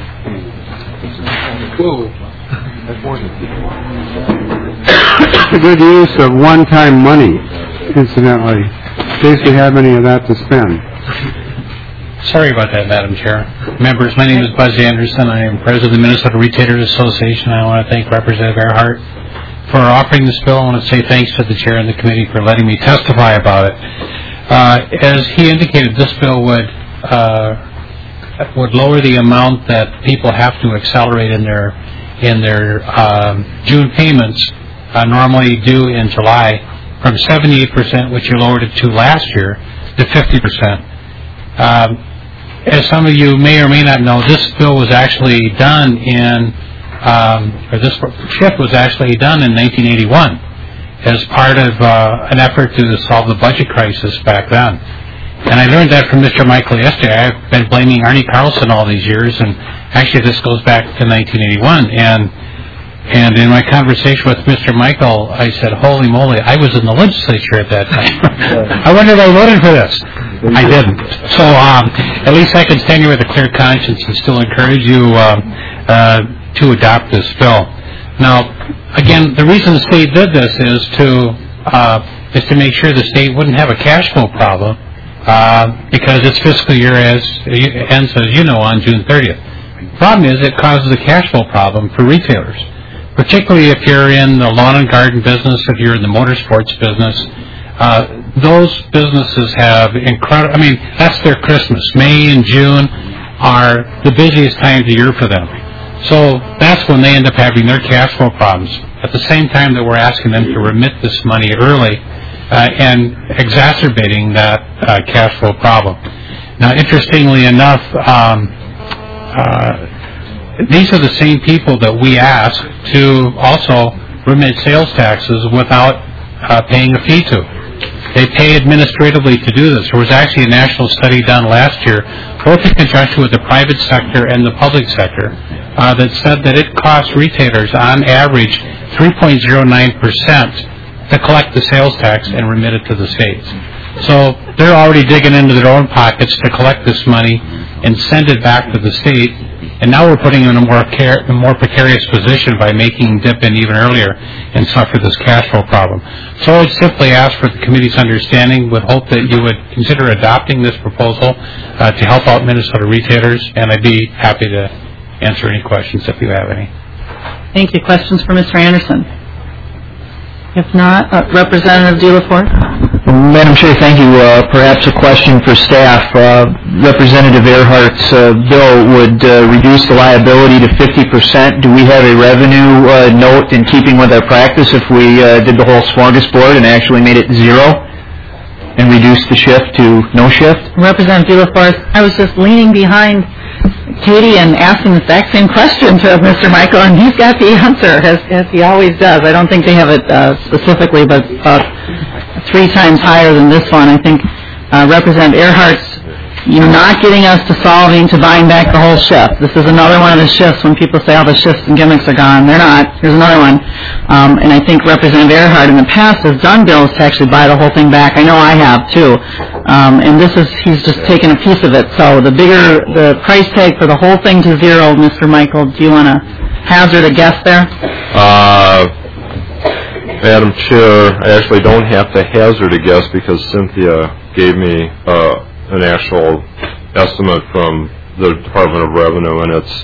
It's a good use of one-time money, incidentally, in case you have any of that to spend. Sorry about that, Madam Chair. Members, my name is Buzz Anderson. I am president of the Minnesota Retailers Association. I want to thank Representative Earhart for offering this bill. I want to say thanks to the chair and the committee for letting me testify about it. Uh, as he indicated, this bill would uh, would lower the amount that people have to accelerate in their in their um, June payments, uh, normally due in July, from seventy-eight percent, which you lowered it to last year, to fifty percent. Um, as some of you may or may not know, this bill was actually done in, um, or this shift was actually done in nineteen eighty-one as part of uh, an effort to solve the budget crisis back then. And I learned that from Mister Michael yesterday. I've been blaming Arnie Carlson all these years, and actually this goes back to nineteen eighty-one. And and in my conversation with Mister Michael, I said, holy moly, I was in the legislature at that time. I wonder if I voted for this. I didn't. So um, at least I can stand here with a clear conscience and still encourage you uh, uh, to adopt this bill. Now, again, the reason the state did this is to uh, is to make sure the state wouldn't have a cash flow problem uh, because its fiscal year as, ends, as you know, on June thirtieth. The problem is it causes a cash flow problem for retailers, particularly if you're in the lawn and garden business, if you're in the motorsports business. Uh, those businesses have incredible, I mean, that's their Christmas. May and June are the busiest times of year for them. So that's when they end up having their cash flow problems. At the same time that we're asking them to remit this money early uh, and exacerbating that uh, cash flow problem. Now, interestingly enough, um, uh, these are the same people that we ask to also remit sales taxes without uh, paying a fee to. They pay administratively to do this. There was actually a national study done last year, both in conjunction with the private sector and the public sector, uh, that said that it costs retailers on average three point zero nine percent to collect the sales tax and remit it to the states. So they're already digging into their own pockets to collect this money and send it back to the state. And now we're putting them in a more, car- a more precarious position by making them dip in even earlier and suffer this cash flow problem. So I would simply ask for the committee's understanding, would hope that you would consider adopting this proposal uh, to help out Minnesota retailers, and I'd be happy to answer any questions if you have any. Thank you. Questions for Mister Anderson? If not, uh, Representative De La Force. Madam Chair, thank you. Uh, perhaps a question for staff. Uh, Representative Earhart's uh, bill would uh, reduce the liability to fifty percent. Do we have a revenue uh, note in keeping with our practice if we uh, did the whole smorgasbord and actually made it zero and reduced the shift to no shift? Representative De La Force, I was just leaning behind Katie and asking the exact same question to Mister Michael, and he's got the answer, as, as he always does. I don't think they have it uh, specifically, but uh, three times higher than this one. I think uh, Representative Earhart's, you're not getting us to solving to buying back the whole shift. This is another one of the shifts when people say all the shifts and gimmicks are gone. They're not. Here's another one. Um, and I think Representative Earhart in the past has done bills to actually buy the whole thing back. I know I have, too. Um, and this is, he's just taken a piece of it. So the bigger, the price tag for the whole thing to zero, Mister Michael, do you want to hazard a guess there? Uh, Madam Chair, I actually don't have to hazard a guess because Cynthia gave me uh, an actual estimate from the Department of Revenue, and it's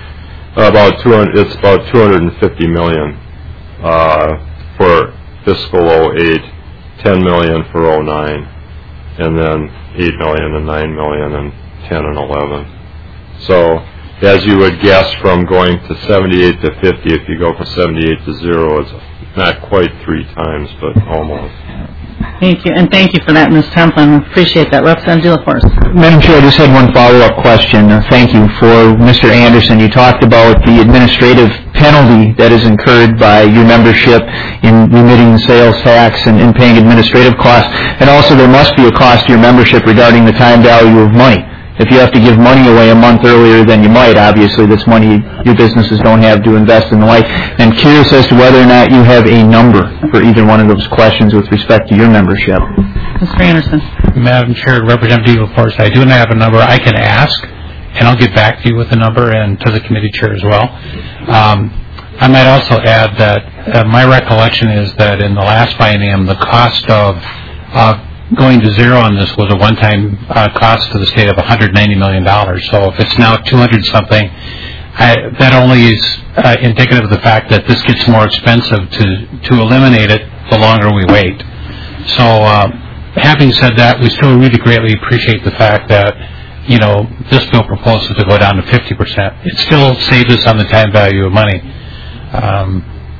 about two hundred. It's about two hundred fifty million uh, for fiscal oh eight, ten million for oh nine, and then eight million and nine million and ten and eleven. So, as you would guess, from going to seventy-eight to fifty, if you go from seventy-eight to zero, it's not quite three times, but almost. Thank you, and thank you for that, Miz Templin. Appreciate that. Representative De La Force. Madam Chair, I just had one follow-up question. Uh, thank you for Mister Anderson. You talked about the administrative penalty that is incurred by your membership in remitting the sales tax and, and paying administrative costs, and also there must be a cost to your membership regarding the time value of money. If you have to give money away a month earlier than you might, obviously that's money your businesses don't have to invest in the like. I'm curious as to whether or not you have a number for either one of those questions with respect to your membership. Mister Anderson. Madam Chair, Representative De La Force, I do not have a number. I can ask, and I'll get back to you with the number and to the committee chair as well. Um, I might also add that uh, my recollection is that in the last biennium, the cost of uh, going to zero on this was a one-time uh, cost to the state of one hundred ninety million dollars. So if it's now two hundred something, I, that only is uh, indicative of the fact that this gets more expensive to, to eliminate it the longer we wait. So uh, having said that, we still really greatly appreciate the fact that, you know, this bill proposes to go down to fifty percent. It still saves us on the time value of money. Um,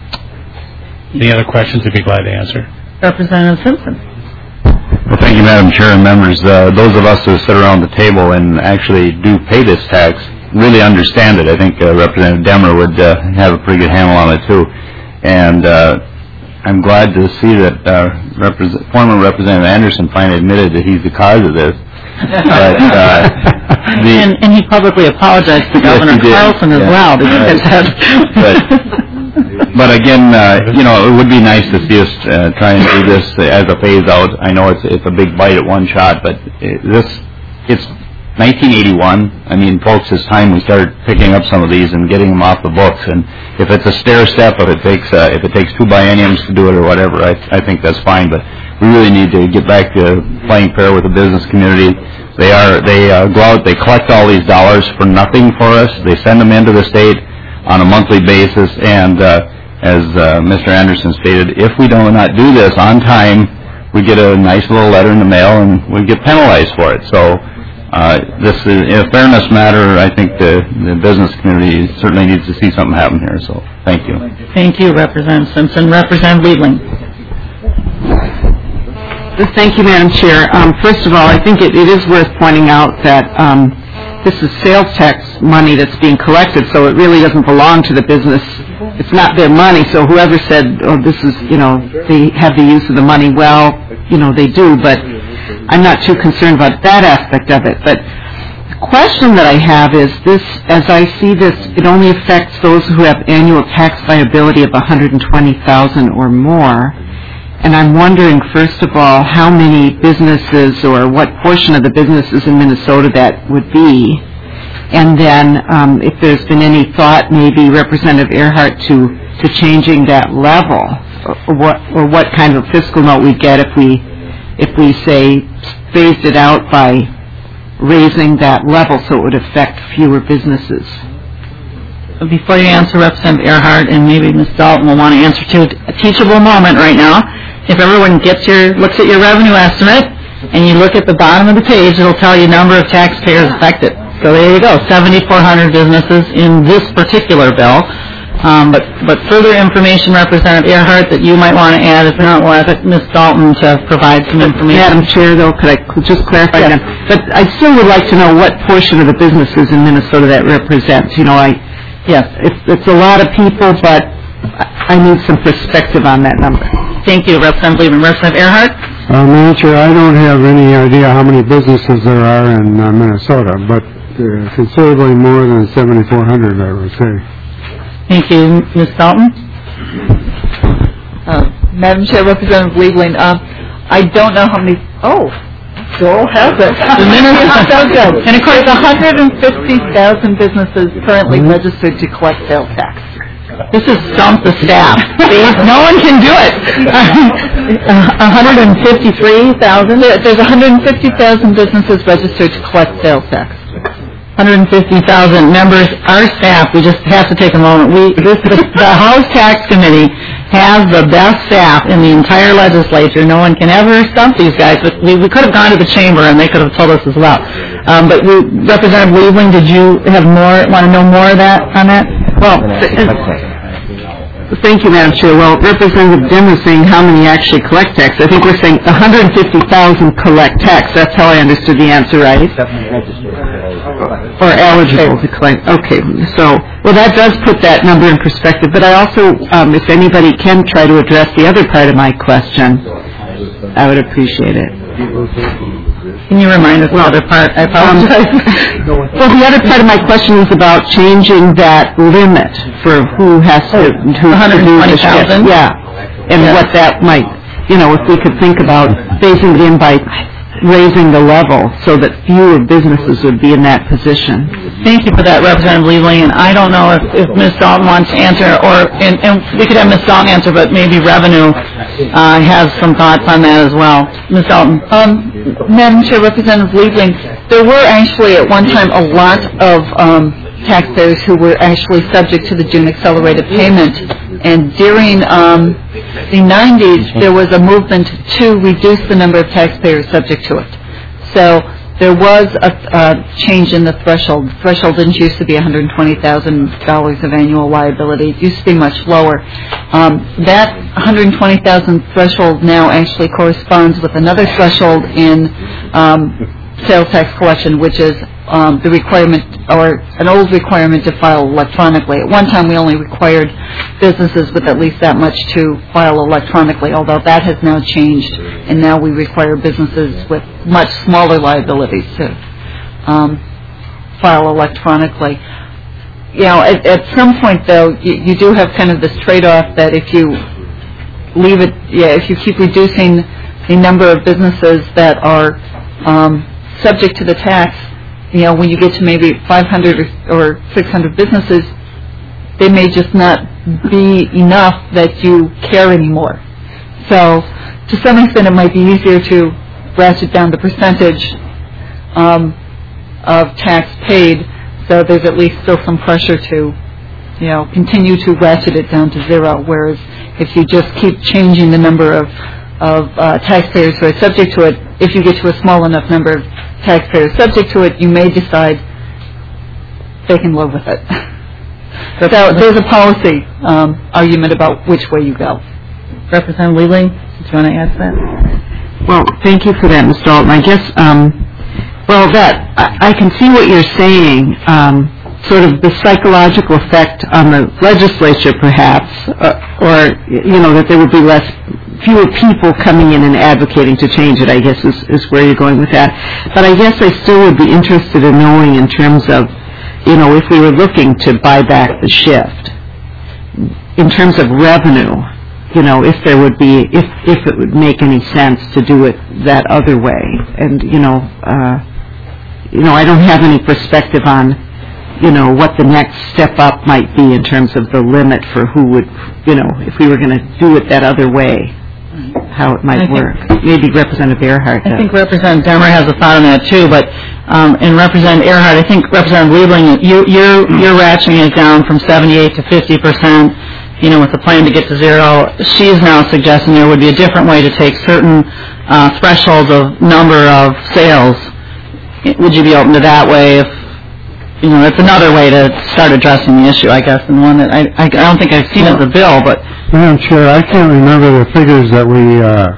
any other questions, I'd be glad to answer. Representative Simpson. Well, thank you, Madam Chair and members. Uh, those of us who sit around the table and actually do pay this tax really understand it. I think uh, Representative Demmer would uh, have a pretty good handle on it, too. And uh, I'm glad to see that uh, Repres- former Representative Anderson finally admitted that he's the cause of this. But, uh, the, and, and he publicly apologized to Governor yes, Carlson as yeah, well. Did you right. catch that? But But again, uh, you know, it would be nice to see us uh, try and do this as a phase out. I know it's it's a big bite at one shot, but it, this it's nineteen eighty-one. I mean, folks, it's time we start picking up some of these and getting them off the books. And if it's a stair step, if it takes uh, if it takes two bienniums to do it or whatever, I I think that's fine. But we really need to get back to playing fair with the business community. They are they uh, go out, they collect all these dollars for nothing for us. They send them into the state on a monthly basis, and uh, as uh, Mister Anderson stated, if we do not do this on time, we get a nice little letter in the mail and we get penalized for it. So uh, this is, in a fairness matter, I think the, the business community certainly needs to see something happen here. So thank you. Thank you, Representative Simpson. Representative Liebling. Thank you, Madam Chair. Um, first of all, I think it, it is worth pointing out that um, this is sales tax money that's being collected, so it really doesn't belong to the business. It's not their money, so whoever said, oh, this is, you know, they have the use of the money, well, you know, they do, but I'm not too concerned about that aspect of it. But the question that I have is this, as I see this, it only affects those who have annual tax liability of one hundred twenty thousand dollars or more. And I'm wondering, first of all, how many businesses or what portion of the businesses in Minnesota that would be. And then um, if there's been any thought, maybe Representative Earhart, to, to changing that level, or what, or what kind of fiscal note we get if we, if we say, phased it out by raising that level so it would affect fewer businesses. Before you answer, Representative Earhart, and maybe Miz Dalton will want to answer too, a teachable moment right now. If everyone gets your, looks at your revenue estimate, and you look at the bottom of the page, it'll tell you number of taxpayers affected. So there you go, seventy-four hundred businesses in this particular bill. Um, but, but further information, Representative Earhart, that you might want to add. If not, we'll ask Miz Dalton to provide some information. Madam Chair, though, could I just clarify that? But I still would like to know what portion of the businesses in Minnesota that represents. You know, I, yes, it's, it's a lot of people, but I need some perspective on that number. Thank you, Representative Liebman. Representative Earhart? Uh, Madam Chair, I don't have any idea how many businesses there are in uh, Minnesota, but uh, considerably more than seventy-four hundred, I would say. Thank you. Miz Dalton? Uh, Madam Chair, Representative Liebling, um, I don't know how many... Oh, Joel has it. The minute is so good. And of course, one hundred fifty thousand businesses currently registered to collect sales tax. This is stump the staff. No one can do it. one hundred fifty-three thousand? There's one hundred fifty thousand businesses registered to collect sales tax. one hundred fifty thousand members. Our staff, we just have to take a moment. We, this, the, the House Tax Committee has the best staff in the entire legislature. No one can ever stump these guys. But we, we could have gone to the chamber and they could have told us as well. Um, but we, Representative Liebling, did you have more? Want to know more of that on that? Well, thank you, Madam Chair. Well, Representative Dim is saying how many actually collect tax. I think we're saying one hundred fifty thousand collect tax. That's how I understood the answer, right? Or eligible to collect. Okay, so, well, that does put that number in perspective. But I also, um, if anybody can try to address the other part of my question, I would appreciate it. Can you remind us well, the other part? I apologize. Um, well, the other part of my question is about changing that limit for who has to... Who one hundred twenty thousand? Yeah, and yeah. What that might, you know, if we could think about phasing it in by raising the level so that fewer businesses would be in that position. Thank you for that, Representative Liebling. And I don't know if, if Miz Dalton wants to answer, or and, and we could have Miz Dalton answer, but maybe Revenue uh, has some thoughts on that as well. Miz Dalton. Um, Madam Chair, Representative Liebling, there were actually at one time a lot of um, taxpayers who were actually subject to the June accelerated payment. And during um, the nineties, there was a movement to reduce the number of taxpayers subject to it. So there was a, a change in the threshold. The threshold didn't used to be one hundred twenty thousand dollars of annual liability. It used to be much lower. Um, that one hundred twenty thousand dollars threshold now actually corresponds with another threshold in um, sales tax collection, which is um, the requirement, or an old requirement, to file electronically. At one time, we only required businesses with at least that much to file electronically, although that has now changed, and now we require businesses with much smaller liabilities to um, file electronically. you know, at, at some point, though, you, you do have kind of this trade-off that if you leave it, yeah, if you keep reducing the number of businesses that are um, subject to the tax, you know, when you get to maybe five hundred or six hundred businesses, they may just not be enough that you care anymore. So, to some extent, it might be easier to ratchet down the percentage um, of tax paid, so there's at least still some pressure to, you know, continue to ratchet it down to zero. Whereas if you just keep changing the number of of uh, taxpayers who are subject to it, if you get to a small enough number of taxpayers subject to it, you may decide they can live with it. So there's a policy um, argument about which way you go. Representative Wheeling, do you want to add to that? Well, thank you for that, Mister Alton. I guess, um, well, that I, I can see what you're saying, um, sort of the psychological effect on the legislature, perhaps, uh, or, you know, that there would be less, fewer people coming in and advocating to change it, I guess, is, is where you're going with that. But I guess I still would be interested in knowing in terms of, you know, if we were looking to buy back the shift, in terms of revenue, you know, if there would be, if if it would make any sense to do it that other way. And, you know, uh, you know, I don't have any perspective on, you know, what the next step up might be in terms of the limit for who would, you know, if we were going to do it that other way, how it might work. Maybe Representative Earhart does. I think Representative Demmer has a thought on that too, but um, and Representative Earhart, I think Representative Liebling, you, you're you're ratcheting it down from seventy-eight to fifty percent. You know, with the plan to get to zero. She is now suggesting there would be a different way to take certain uh, thresholds of number of sales. Would you be open to that way? If you know, it's another way to start addressing the issue, I guess, and one that I I, I don't think I've seen as a bill, but. Madam Chair, I can't remember the figures that we uh,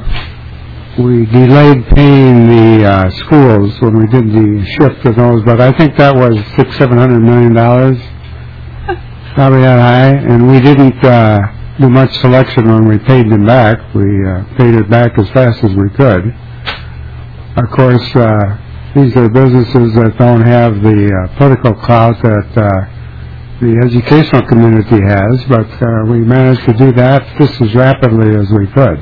we delayed paying the uh, schools when we did the shift of those, but I think that was six, seven hundred million dollars, probably that high, and we didn't uh, do much selection when we paid them back. We uh, paid it back as fast as we could. Of course, uh, these are businesses that don't have the uh, political clout that. Uh, the educational community has, but uh, we managed to do that just as rapidly as we could.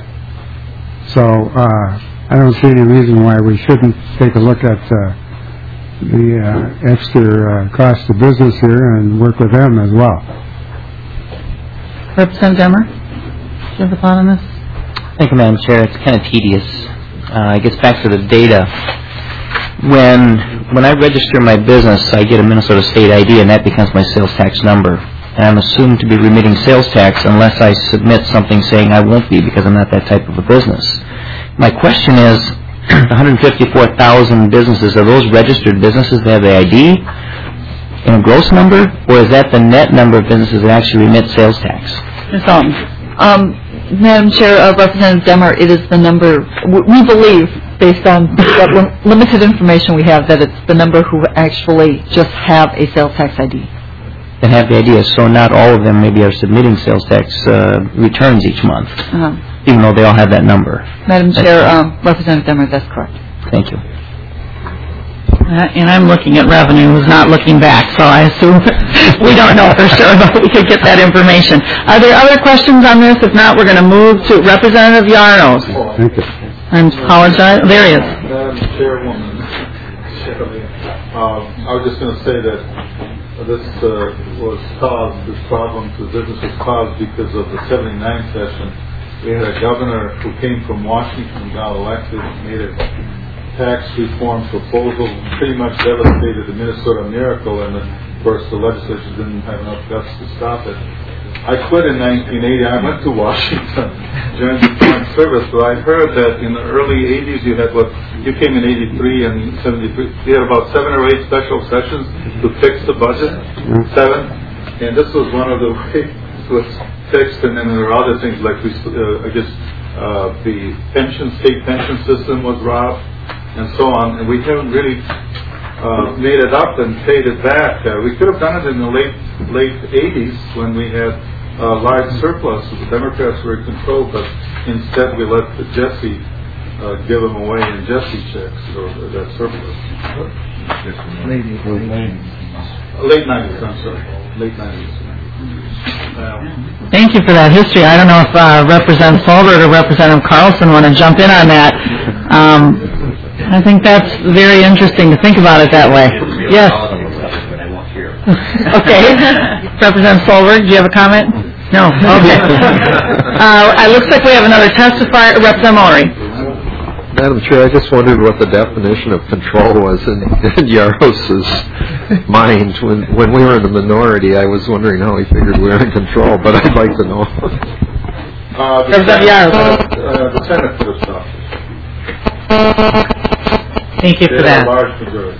So uh, I don't see any reason why we shouldn't take a look at uh, the uh, extra uh, cost of business here and work with them as well. Representative Demmer, do you have a thought on this? Thank you, Madam Chair. It's kind of tedious. Uh, it gets back to the data. When when I register my business, I get a Minnesota State I D, and that becomes my sales tax number. And I'm assumed to be remitting sales tax unless I submit something saying I won't be because I'm not that type of a business. My question is, one hundred fifty-four thousand businesses, are those registered businesses that have the I D in a gross number, or is that the net number of businesses that actually remit sales tax? Miz Alton. Um, Madam Chair, uh, Representative Demmer, it is the number, we believe, based on what lim- limited information we have, that it's the number who actually just have a sales tax I D. That have the idea, so not all of them maybe are submitting sales tax uh, returns each month, Uh-huh. even though they all have that number. Madam That's Chair, right. um, Representative Demmer, that's correct. Thank you. Uh, and I'm looking at revenues, not looking back, so I assume we don't know for sure, but we could get that information. Are there other questions on this? If not, we're going to move to Representative Yarnos. Thank you. I apologize. There he is. Madam Chairwoman, uh, I was just going to say that this uh, was caused, this problem to business was caused because of the seventy-nine session. We had a governor who came from Washington, got elected, made a tax reform proposal, pretty much devastated the Minnesota Miracle, and of course the legislature didn't have enough guts to stop it. I quit in nineteen eighty. I went to Washington, joined the Foreign Service, but I heard that in the early eighties you had what, you came in eighty-three and seventy-three, you had about seven or eight special sessions to fix the budget, seven, and this was one of the ways it was fixed, and then there were other things like, we, uh, I guess, uh, the pension, state pension system was robbed, and so on, and we haven't really uh, made it up and paid it back. Uh, we could have done it in the late late eighties when we had uh, large surplus. The Democrats were in control, but instead we let the Jesse uh, give them away in Jesse checks, or that surplus. Late nineties, I'm sorry. late nineties. Thank you for that history. I don't know if uh, Representative Solberg or Representative Carlson want to jump in on that. Um, I think that's very interesting to think about it that way. Yes. Okay. Representative Solberg, do you have a comment? No. Okay. Uh, it looks like we have another testifier, Representative Mullery. Madam Chair, I just wondered what the definition of control was in, in Yaros's mind. When when we were in the minority, I was wondering how he figured we were in control, but I'd like to know. Uh, the, Senate, uh, the Senate put a stop. Thank you for that. A large majority.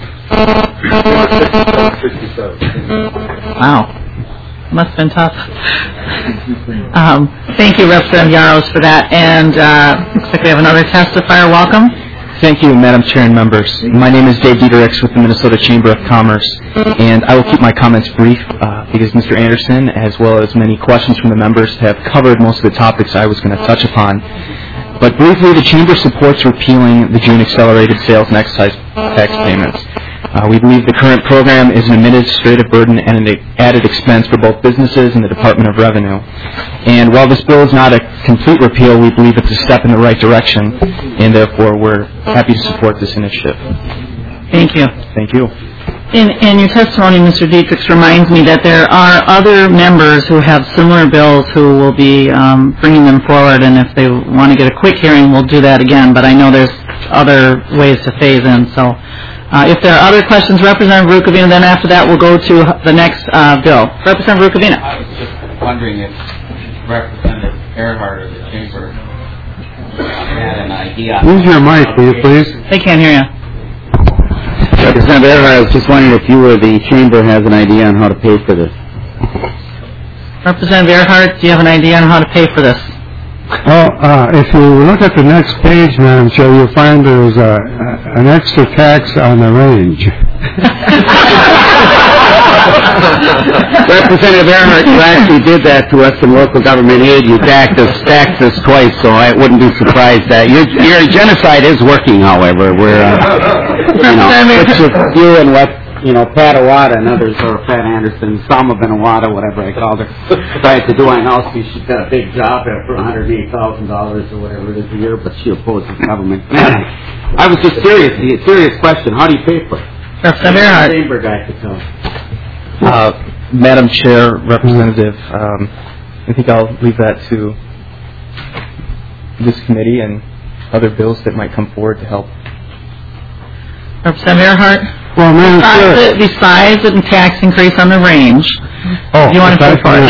sixty-seven. Wow. Must have been tough. Um, thank you, Representative Yaros, for that. And uh, looks like we have another testifier. Welcome. Thank you, Madam Chair and members. My name is Dave Dieterichs with the Minnesota Chamber of Commerce, and I will keep my comments brief uh, because Mister Anderson, as well as many questions from the members, have covered most of the topics I was going to touch upon. But briefly, the Chamber supports repealing the June accelerated sales and excise tax payments. Uh, we believe the current program is an administrative burden and an added expense for both businesses and the Department of Revenue. And while this bill is not a complete repeal, we believe it's a step in the right direction, and therefore we're happy to support this initiative. Thank you. Thank you. In, in your testimony, Mister Dietrichs reminds me that there are other members who have similar bills who will be um, bringing them forward, and if they want to get a quick hearing, we'll do that again. But I know there's other ways to phase in, so... Uh, if there are other questions, Representative Rukavina, then after that we'll go to the next uh, bill. Representative Rukavina. I was just wondering if Representative Earhart of the Chamber had an idea. Use your mic, will you please? They can't hear you. Representative Earhart, I was just wondering if you or the Chamber has an idea on how to pay for this. Representative Earhart, do you have an idea on how to pay for this? Well, uh, if you look at the next page, Madam Chair, you'll find there's a, a, an extra tax on the range. Representative Earhart, you actually did that to us in local government aid. You taxed us, taxed us twice, so I wouldn't be surprised that your, your genocide is working. However, we're uh, you know, it's just you and what you know, Pat Awada and others, or Pat Anderson, Salma Ben Awada, whatever I called her, tried to do on Elsie. She's got a big job there for one hundred eight thousand dollars or whatever it is a year, but she opposes government. Man, I was just serious. A serious question. How do you pay for it? Representative Earhart. Chamber guy could tell. Uh, Madam Chair, Representative, um, I think I'll leave that to this committee and other bills that might come forward to help. Representative Earhart. Well, Madam Besides, Chair. the, besides the tax increase on the range, Oh, do you want to pay for it?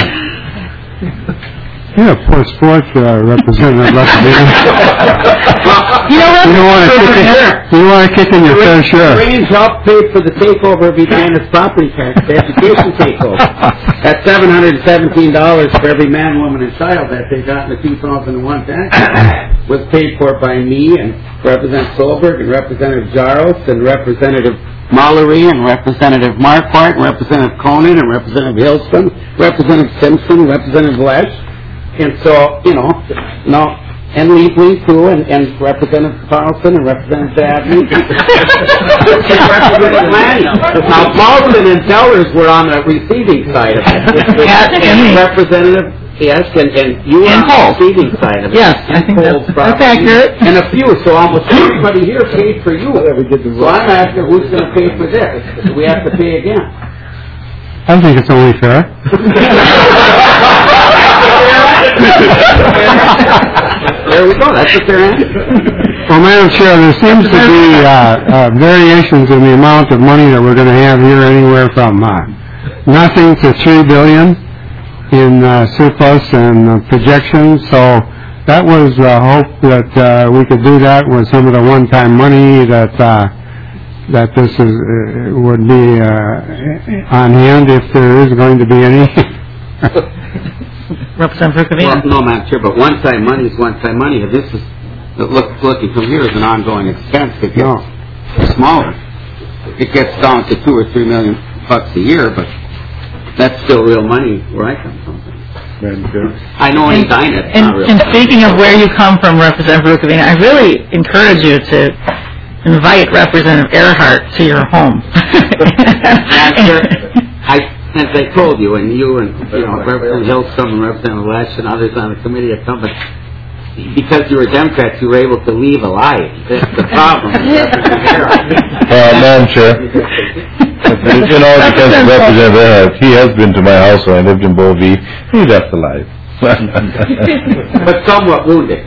Yeah, poor sport, uh, Representative Lefkovitz. You know what? You don't want to kick in, you want to kick in your fair share. The range helped pay for the takeover of Edana's property tax, the education takeover. That's seven hundred seventeen dollars for every man, woman, and child that they got in the two thousand one tax was paid for by me and Representative Solberg and Representative Jaros and Representative Mallory and Representative Marquardt and Representative Conan and Representative Hillstrom, Representative Simpson, Representative Lesh. And so, you know, no, and Leapley too, and, and Representative Carlson and Representative Dabney. and Representative Lanning. Now, Paulson and Tellers were on the receiving side of it. Yes, and Representative, yes, and, and you were on the receiving side of it. Yes, I think that's, that's accurate. And a few, so almost everybody here paid for you. So I'm asking who's going to pay for this? Do we have to pay again? I think it's only fair. There we go. That's what they're at. Well, Madam Chair, there seems to be uh, uh, variations in the amount of money that we're going to have here, anywhere from uh, nothing to three billion in uh, surplus and uh, projections. So that was uh, hope that uh, we could do that with some of the one-time money that uh, that this is uh, would be uh, on hand if there is going to be any. Representative Well, no, Madam Chair, but one-time money is one-time money. If this is look, looking from here is an ongoing expense that gets no. smaller. It gets down to two or three million bucks a year, but that's still real money where I come from. I know in Edina it's And, not real. and speaking of where you come from, Representative Rukavina, I really encourage you to invite Representative Earhart to your home. Madam Chair, I as I told you, and you and, you know, Representative Hillstrom and Representative Lesh and others on the committee are coming, because you were Democrats, you were able to leave alive. That's the problem. Uh, Madam Chair, you know, because Representative Earhart, he has been to my house when I lived in Bovee. He left alive. But somewhat wounded.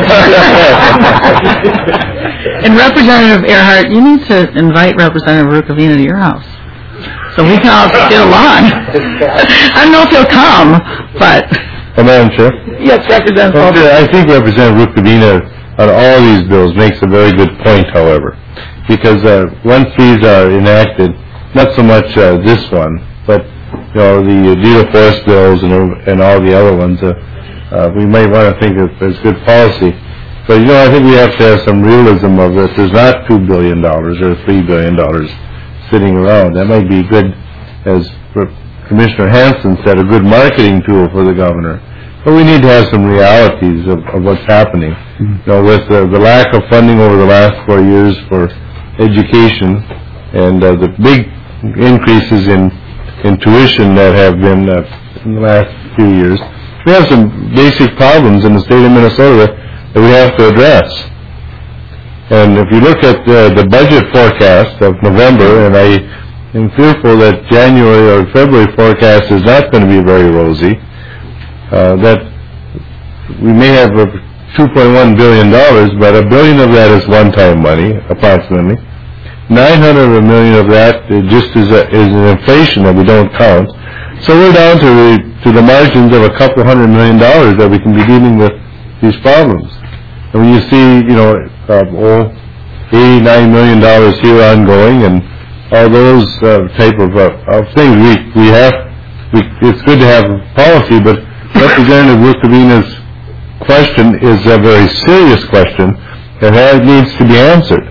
And Representative Earhart, you need to invite Representative Rukavina to your house so we can all get along. I don't know if he'll come, but... Uh, Madam Chair? Yes, Representative Well, Fulber. I think Representative Rukavina on all these bills makes a very good point, however, because uh, once these are enacted, not so much uh, this one, but you know, the Dealer Forest bills and, and all the other ones, uh, uh, we might want to think of as good policy. But, you know, I think we have to have some realism of this. There's not two billion dollars or three billion dollars sitting around. That might be good, as Commissioner Hanson said, a good marketing tool for the governor. But we need to have some realities of, of what's happening. Mm-hmm. You know, with uh, the lack of funding over the last four years for education and uh, the big increases in, in tuition that have been uh, in the last few years, we have some basic problems in the state of Minnesota that we have to address. And if you look at uh, the budget forecast of November, and I am fearful that January or February forecast is not going to be very rosy, uh, that we may have a two point one billion dollars, but a billion of that is one-time money, approximately. nine hundred million of that just is, a, is an inflation that we don't count. So we're down to the, to the margins of a couple hundred million dollars that we can be dealing with these problems. And when you see, you know, uh, oh, eighty-nine million dollars here ongoing and all those uh, type of, uh, of things, we, we have, we, it's good to have policy, but Representative Rukavina's question is a very serious question that has, needs to be answered.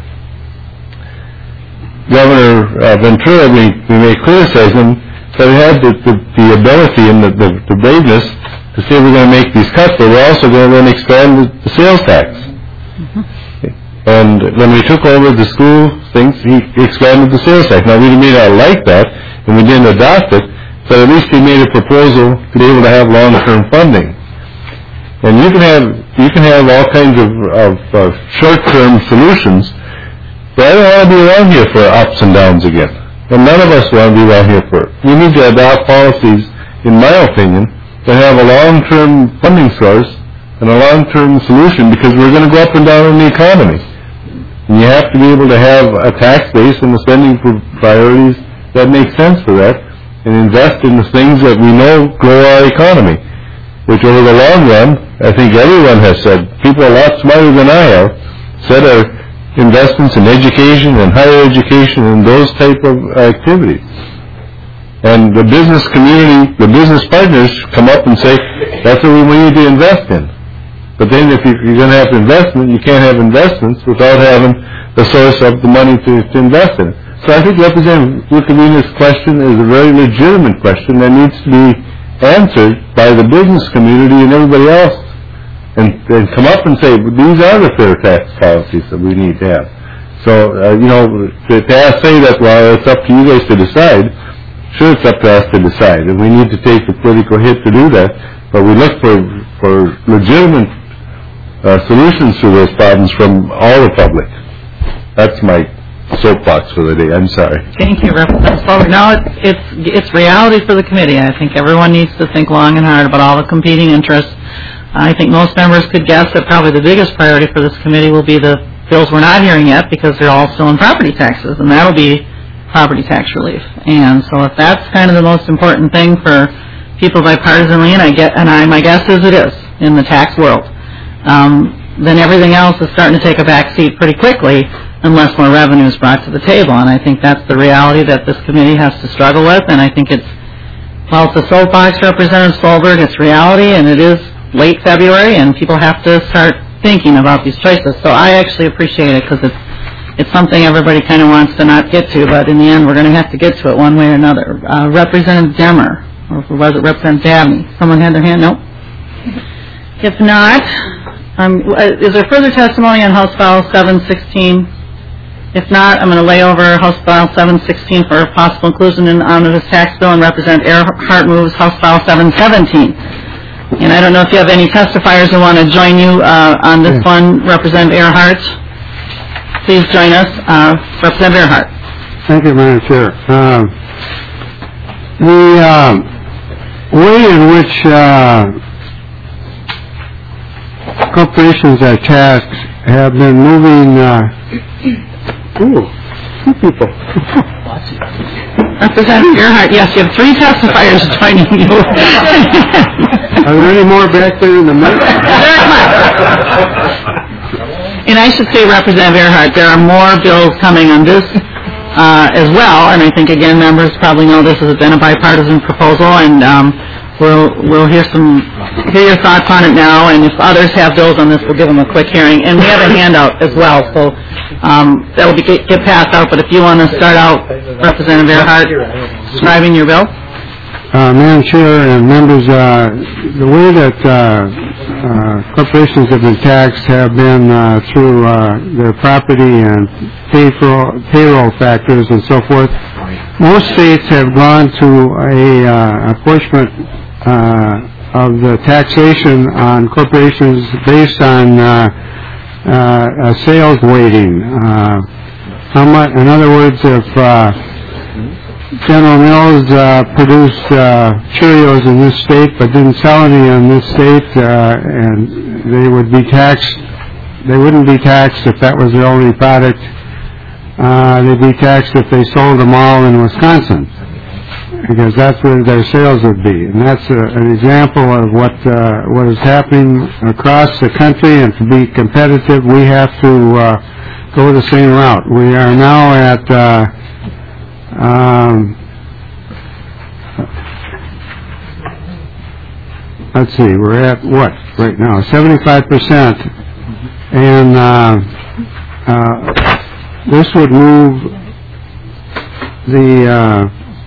Governor uh, Ventura, we, we may criticize him, but he had the, the, the ability and the, the, the braveness to say we're going to make these cuts, but we're also going to then expand the, the sales tax. Mm-hmm. And when we took over the school things, he expanded the sales tax. Now, we may not like that, and we didn't adopt it, but at least he made a proposal to be able to have long-term funding. And you can have you can have all kinds of, of uh, short-term solutions, but I don't want to be around here for ups and downs again. And none of us want to be around here for it. We need to adopt policies, in my opinion, that have a long-term funding source and a long-term solution, because we're going to go up and down in the economy. And you have to be able to have a tax base and the spending priorities that make sense for that, and invest in the things that we know grow our economy, which over the long run, I think everyone has said, people a lot smarter than I have, said are investments in education and higher education and those type of activities. And the business community, the business partners come up and say, that's what we need to invest in. But then if you're going to have investment, you can't have investments without having the source of the money to, to invest in. So I think Representative Rukavina's question is a very legitimate question that needs to be answered by the business community and everybody else. And, and come up and say, these are the fair tax policies that we need to have. So, uh, you know, to, to ask, say that, well, it's up to you guys to decide, sure, it's up to us to decide. And we need to take the political hit to do that. But we look for, for legitimate uh, solutions to those problems from all the public. That's my soapbox for the day. I'm sorry. Thank you, Representative Fulber. Now it's, it's, it's reality for the committee. I think everyone needs to think long and hard about all the competing interests. I think most members could guess that probably the biggest priority for this committee will be the bills we're not hearing yet, because they're all still in property taxes, and that'll be property tax relief. And so if that's kind of the most important thing for people bipartisanly, and I get, and I, my guess is it is in the tax world, um, then everything else is starting to take a back seat pretty quickly unless more revenue is brought to the table. And I think that's the reality that this committee has to struggle with. And I think it's, well, it's a soapbox, Representative Stolberg, it's reality, and it is late February, and people have to start thinking about these choices. So I actually appreciate it, because it's it's something everybody kind of wants to not get to, but in the end we're going to have to get to it one way or another. Uh, Representative Demmer, or was it Representative Dabney? Someone had their hand? No? If not, um, is there further testimony on House File seven sixteen? If not, I'm going to lay over House File seven sixteen for possible inclusion in omnibus tax bill, and Representative Earhart moves House File seven seventeen. And I don't know if you have any testifiers who want to join you uh, on this one. Representative Earhart, please join us. Uh, Representative Earhart. Thank you, Madam Chair. Uh, the uh, way in which uh, corporations are taxed have been moving. Uh, ooh, two people. Representative Earhart, yes, you have three testifiers joining you. Are there any more back there in the middle? And I should say, Representative Earhart, there are more bills coming on this uh, as well, and I think, again, members probably know this has been a bipartisan proposal, and um, we'll we'll hear some hear your thoughts on it now, and if others have bills on this, we'll give them a quick hearing. And we have a handout as well, so um, that will be get, get passed out, but if you want to start out, Representative Earhart, describing your bill. Uh, Madam Chair and members, uh, the way that uh, uh, corporations have been taxed have been uh, through uh, their property and payroll, payroll factors and so forth. Most states have gone to a uh, apportionment uh, of the taxation on corporations based on uh, uh, a sales weighting. Uh, how much? In other words, if uh, General Mills uh, produced uh, Cheerios in this state but didn't sell any in this state, uh, and they would be taxed. They wouldn't be taxed if that was their only product. Uh, they'd be taxed if they sold them all in Wisconsin, because that's where their sales would be. And that's a, an example of what uh, what is happening across the country. And to be competitive, we have to uh, go the same route. We are now at. Uh, Um, let's see, we're at what right now? seventy-five percent. And uh, uh, this would move the uh,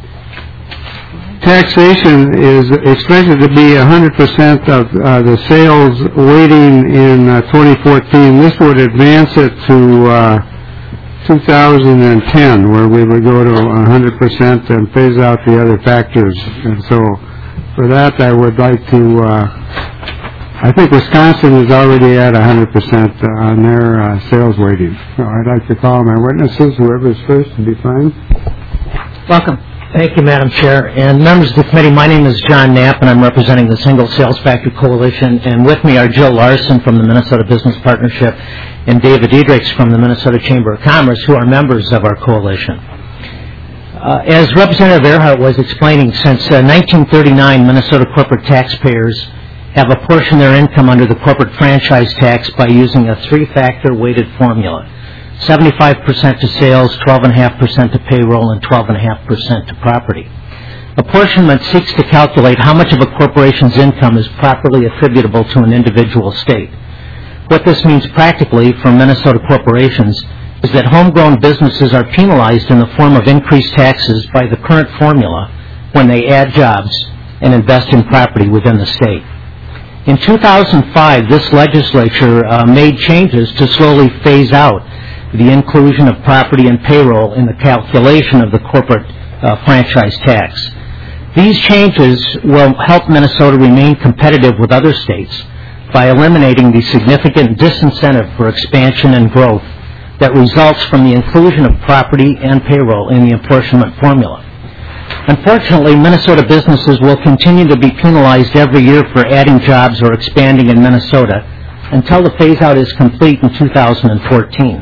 taxation is expected to be one hundred percent of uh, the sales weighting in uh, twenty fourteen. This would advance it to uh, two thousand ten, where we would go to one hundred percent and phase out the other factors. And so for that, I would like to, uh, I think Wisconsin is already at one hundred percent on their uh, sales weighting. So I'd like to call my witnesses, whoever's first, to be fine. Welcome. Thank you, Madam Chair. And members of the committee, my name is John Knapp, and I'm representing the Single Sales Factory Coalition. And with me are Jill Larson from the Minnesota Business Partnership and David Diedrichs from the Minnesota Chamber of Commerce, who are members of our coalition. Uh, as Representative Earhart was explaining, since uh, nineteen thirty-nine, Minnesota corporate taxpayers have apportioned their income under the corporate franchise tax by using a three-factor weighted formula. seventy-five percent to sales, twelve point five percent to payroll, and twelve point five percent to property. Apportionment seeks to calculate how much of a corporation's income is properly attributable to an individual state. What this means practically for Minnesota corporations is that homegrown businesses are penalized in the form of increased taxes by the current formula when they add jobs and invest in property within the state. In two thousand five, this legislature uh, made changes to slowly phase out the inclusion of property and payroll in the calculation of the corporate uh, franchise tax. These changes will help Minnesota remain competitive with other states by eliminating the significant disincentive for expansion and growth that results from the inclusion of property and payroll in the apportionment formula. Unfortunately, Minnesota businesses will continue to be penalized every year for adding jobs or expanding in Minnesota until the phase-out is complete in two thousand fourteen.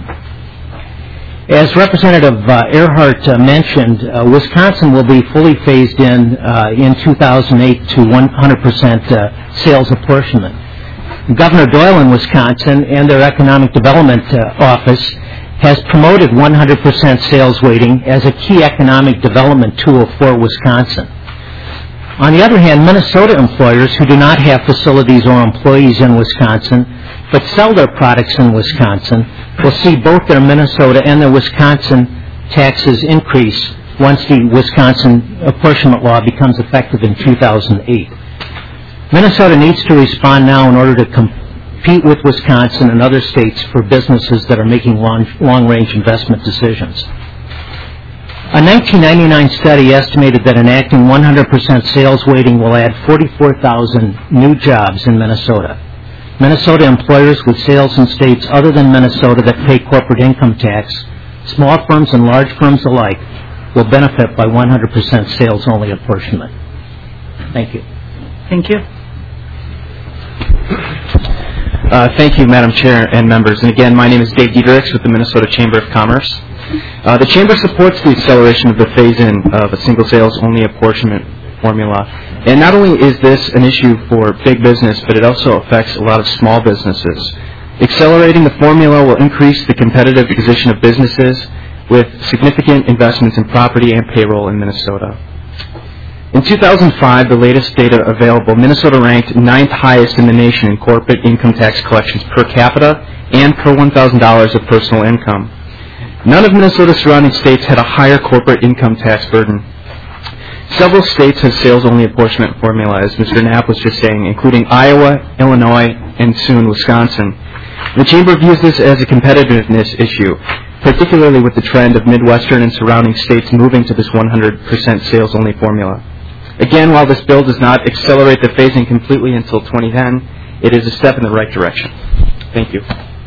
As Representative uh, Earhart uh, mentioned, uh, Wisconsin will be fully phased in uh, in two thousand eight to one hundred percent uh, sales apportionment. Governor Doyle in Wisconsin and their Economic Development uh, Office has promoted one hundred percent sales weighting as a key economic development tool for Wisconsin. On the other hand, Minnesota employers who do not have facilities or employees in Wisconsin but sell their products in Wisconsin will see both their Minnesota and their Wisconsin taxes increase once the Wisconsin apportionment law becomes effective in two thousand eight. Minnesota needs to respond now in order to com- compete with Wisconsin and other states for businesses that are making long, long-range investment decisions. A nineteen ninety-nine study estimated that enacting one hundred percent sales weighting will add forty-four thousand new jobs in Minnesota. Minnesota employers with sales in states other than Minnesota that pay corporate income tax, small firms and large firms alike, will benefit by one hundred percent sales-only apportionment. Thank you. Thank you. Uh, thank you, Madam Chair and members. And again, my name is Dave Diedericks with the Minnesota Chamber of Commerce. Uh, the Chamber supports the acceleration of the phase-in of a single sales-only apportionment formula. And not only is this an issue for big business, but it also affects a lot of small businesses. Accelerating the formula will increase the competitive position of businesses with significant investments in property and payroll in Minnesota. In two thousand five, the latest data available, Minnesota ranked ninth highest in the nation in corporate income tax collections per capita and per one thousand dollars of personal income. None of Minnesota's surrounding states had a higher corporate income tax burden. Several states have sales-only apportionment formula, as Mister Knapp was just saying, including Iowa, Illinois, and soon Wisconsin. The Chamber views this as a competitiveness issue, particularly with the trend of Midwestern and surrounding states moving to this one hundred percent sales-only formula. Again, while this bill does not accelerate the phasing completely until twenty ten, it is a step in the right direction. Thank you.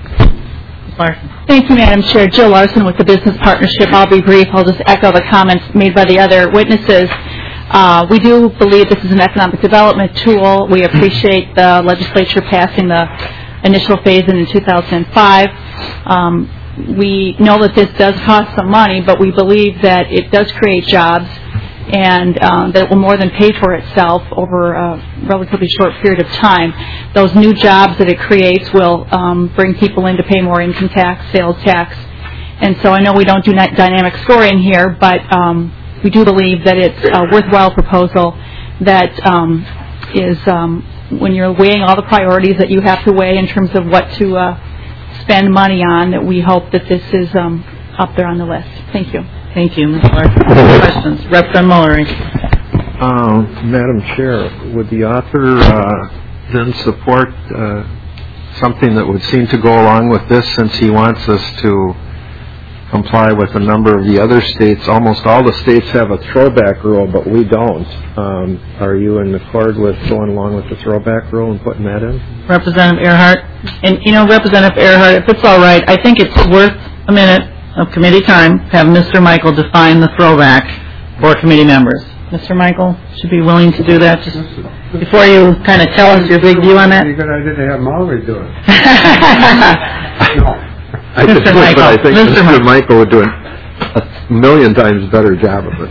Thank you, Madam Chair. Jill Larson with the Business Partnership. I'll be brief. I'll just echo the comments made by the other witnesses. Uh, we do believe this is an economic development tool. We appreciate the legislature passing the initial phase-in in two thousand five. Um, we know that this does cost some money, but we believe that it does create jobs and um, that it will more than pay for itself over a relatively short period of time. Those new jobs that it creates will um, bring people in to pay more income tax, sales tax. And so I know we don't do dynamic scoring here, but um, we do believe that it's a worthwhile proposal that um, is, um, when you're weighing all the priorities that you have to weigh in terms of what to uh, spend money on, that we hope that this is um, up there on the list. Thank you. Thank you, Miz Larson. Questions? Representative Mullery. Uh, Madam Chair, would the author uh, then support uh, something that would seem to go along with this, since he wants us to comply with a number of the other states? Almost all the states have a throwback rule, but we don't. Um, are you in accord with going along with the throwback rule and putting that in? Representative Earhart. And, you know, Representative Earhart, if it's all right, I think it's worth a minute of committee time to have Mister Michael define the throwback for committee members. Mister Michael should be willing to do that just before you kind of tell us your big view on that. It's a good idea to have Mullery do it. I Mister could, Michael. but I think Mister Mister Michael. Michael would do a million times better job of it.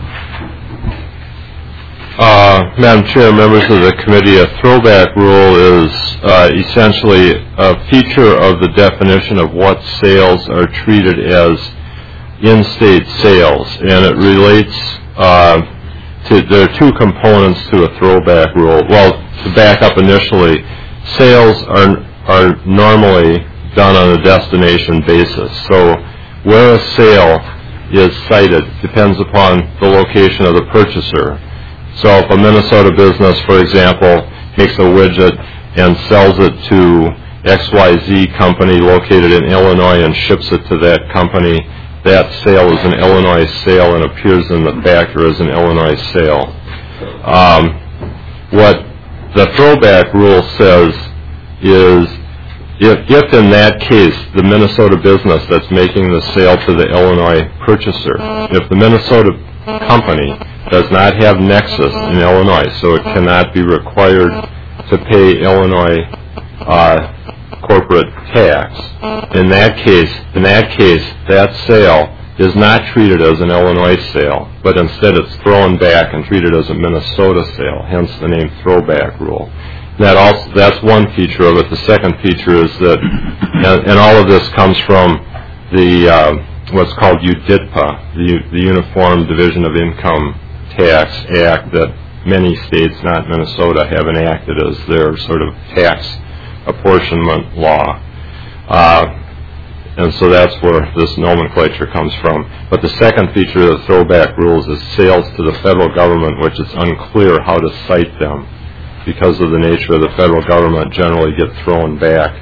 Uh, Madam Chair, members of the committee, a throwback rule is uh, essentially a feature of the definition of what sales are treated as in-state sales, and it relates uh, to, there are two components to a throwback rule. Well, to back up initially, sales are, are normally done on a destination basis. So where a sale is cited depends upon the location of the purchaser. So if a Minnesota business, for example, makes a widget and sells it to X Y Z company located in Illinois and ships it to that company, that sale is an Illinois sale and appears in the factor as an Illinois sale. Um, what the throwback rule says is if, if in that case the Minnesota business that's making the sale to the Illinois purchaser, if the Minnesota company does not have nexus in Illinois, so it cannot be required to pay Illinois uh, corporate tax. In that case, in that case, that sale is not treated as an Illinois sale, but instead it's thrown back and treated as a Minnesota sale. Hence the name throwback rule. That also that's one feature of it. The second feature is that, and, and all of this comes from the uh, what's called U D I T P A, the, the Uniform Division of Income Tax Act that many states, not Minnesota, have enacted as their sort of tax apportionment law. Uh, and so that's where this nomenclature comes from. But the second feature of the throwback rules is sales to the federal government, which is unclear how to cite them because of the nature of the federal government generally get thrown back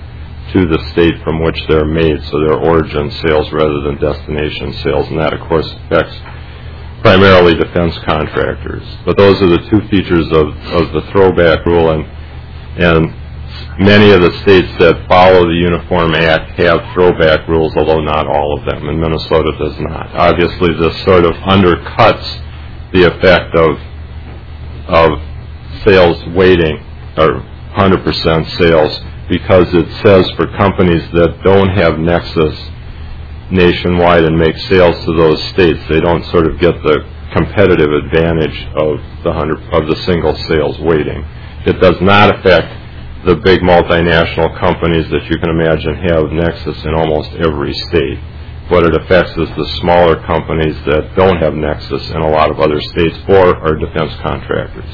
to the state from which they're made, so they're origin sales rather than destination sales, and that, of course, affects primarily defense contractors. But those are the two features of, of the throwback rule, and, and many of the states that follow the Uniform Act have throwback rules, although not all of them, and Minnesota does not. Obviously, this sort of undercuts the effect of of sales weighting, or one hundred percent sales, because it says for companies that don't have nexus nationwide and make sales to those states, they don't sort of get the competitive advantage of the hundred of the single sales weighting. It does not affect the big multinational companies that you can imagine have nexus in almost every state. What it affects is the smaller companies that don't have nexus in a lot of other states or are defense contractors.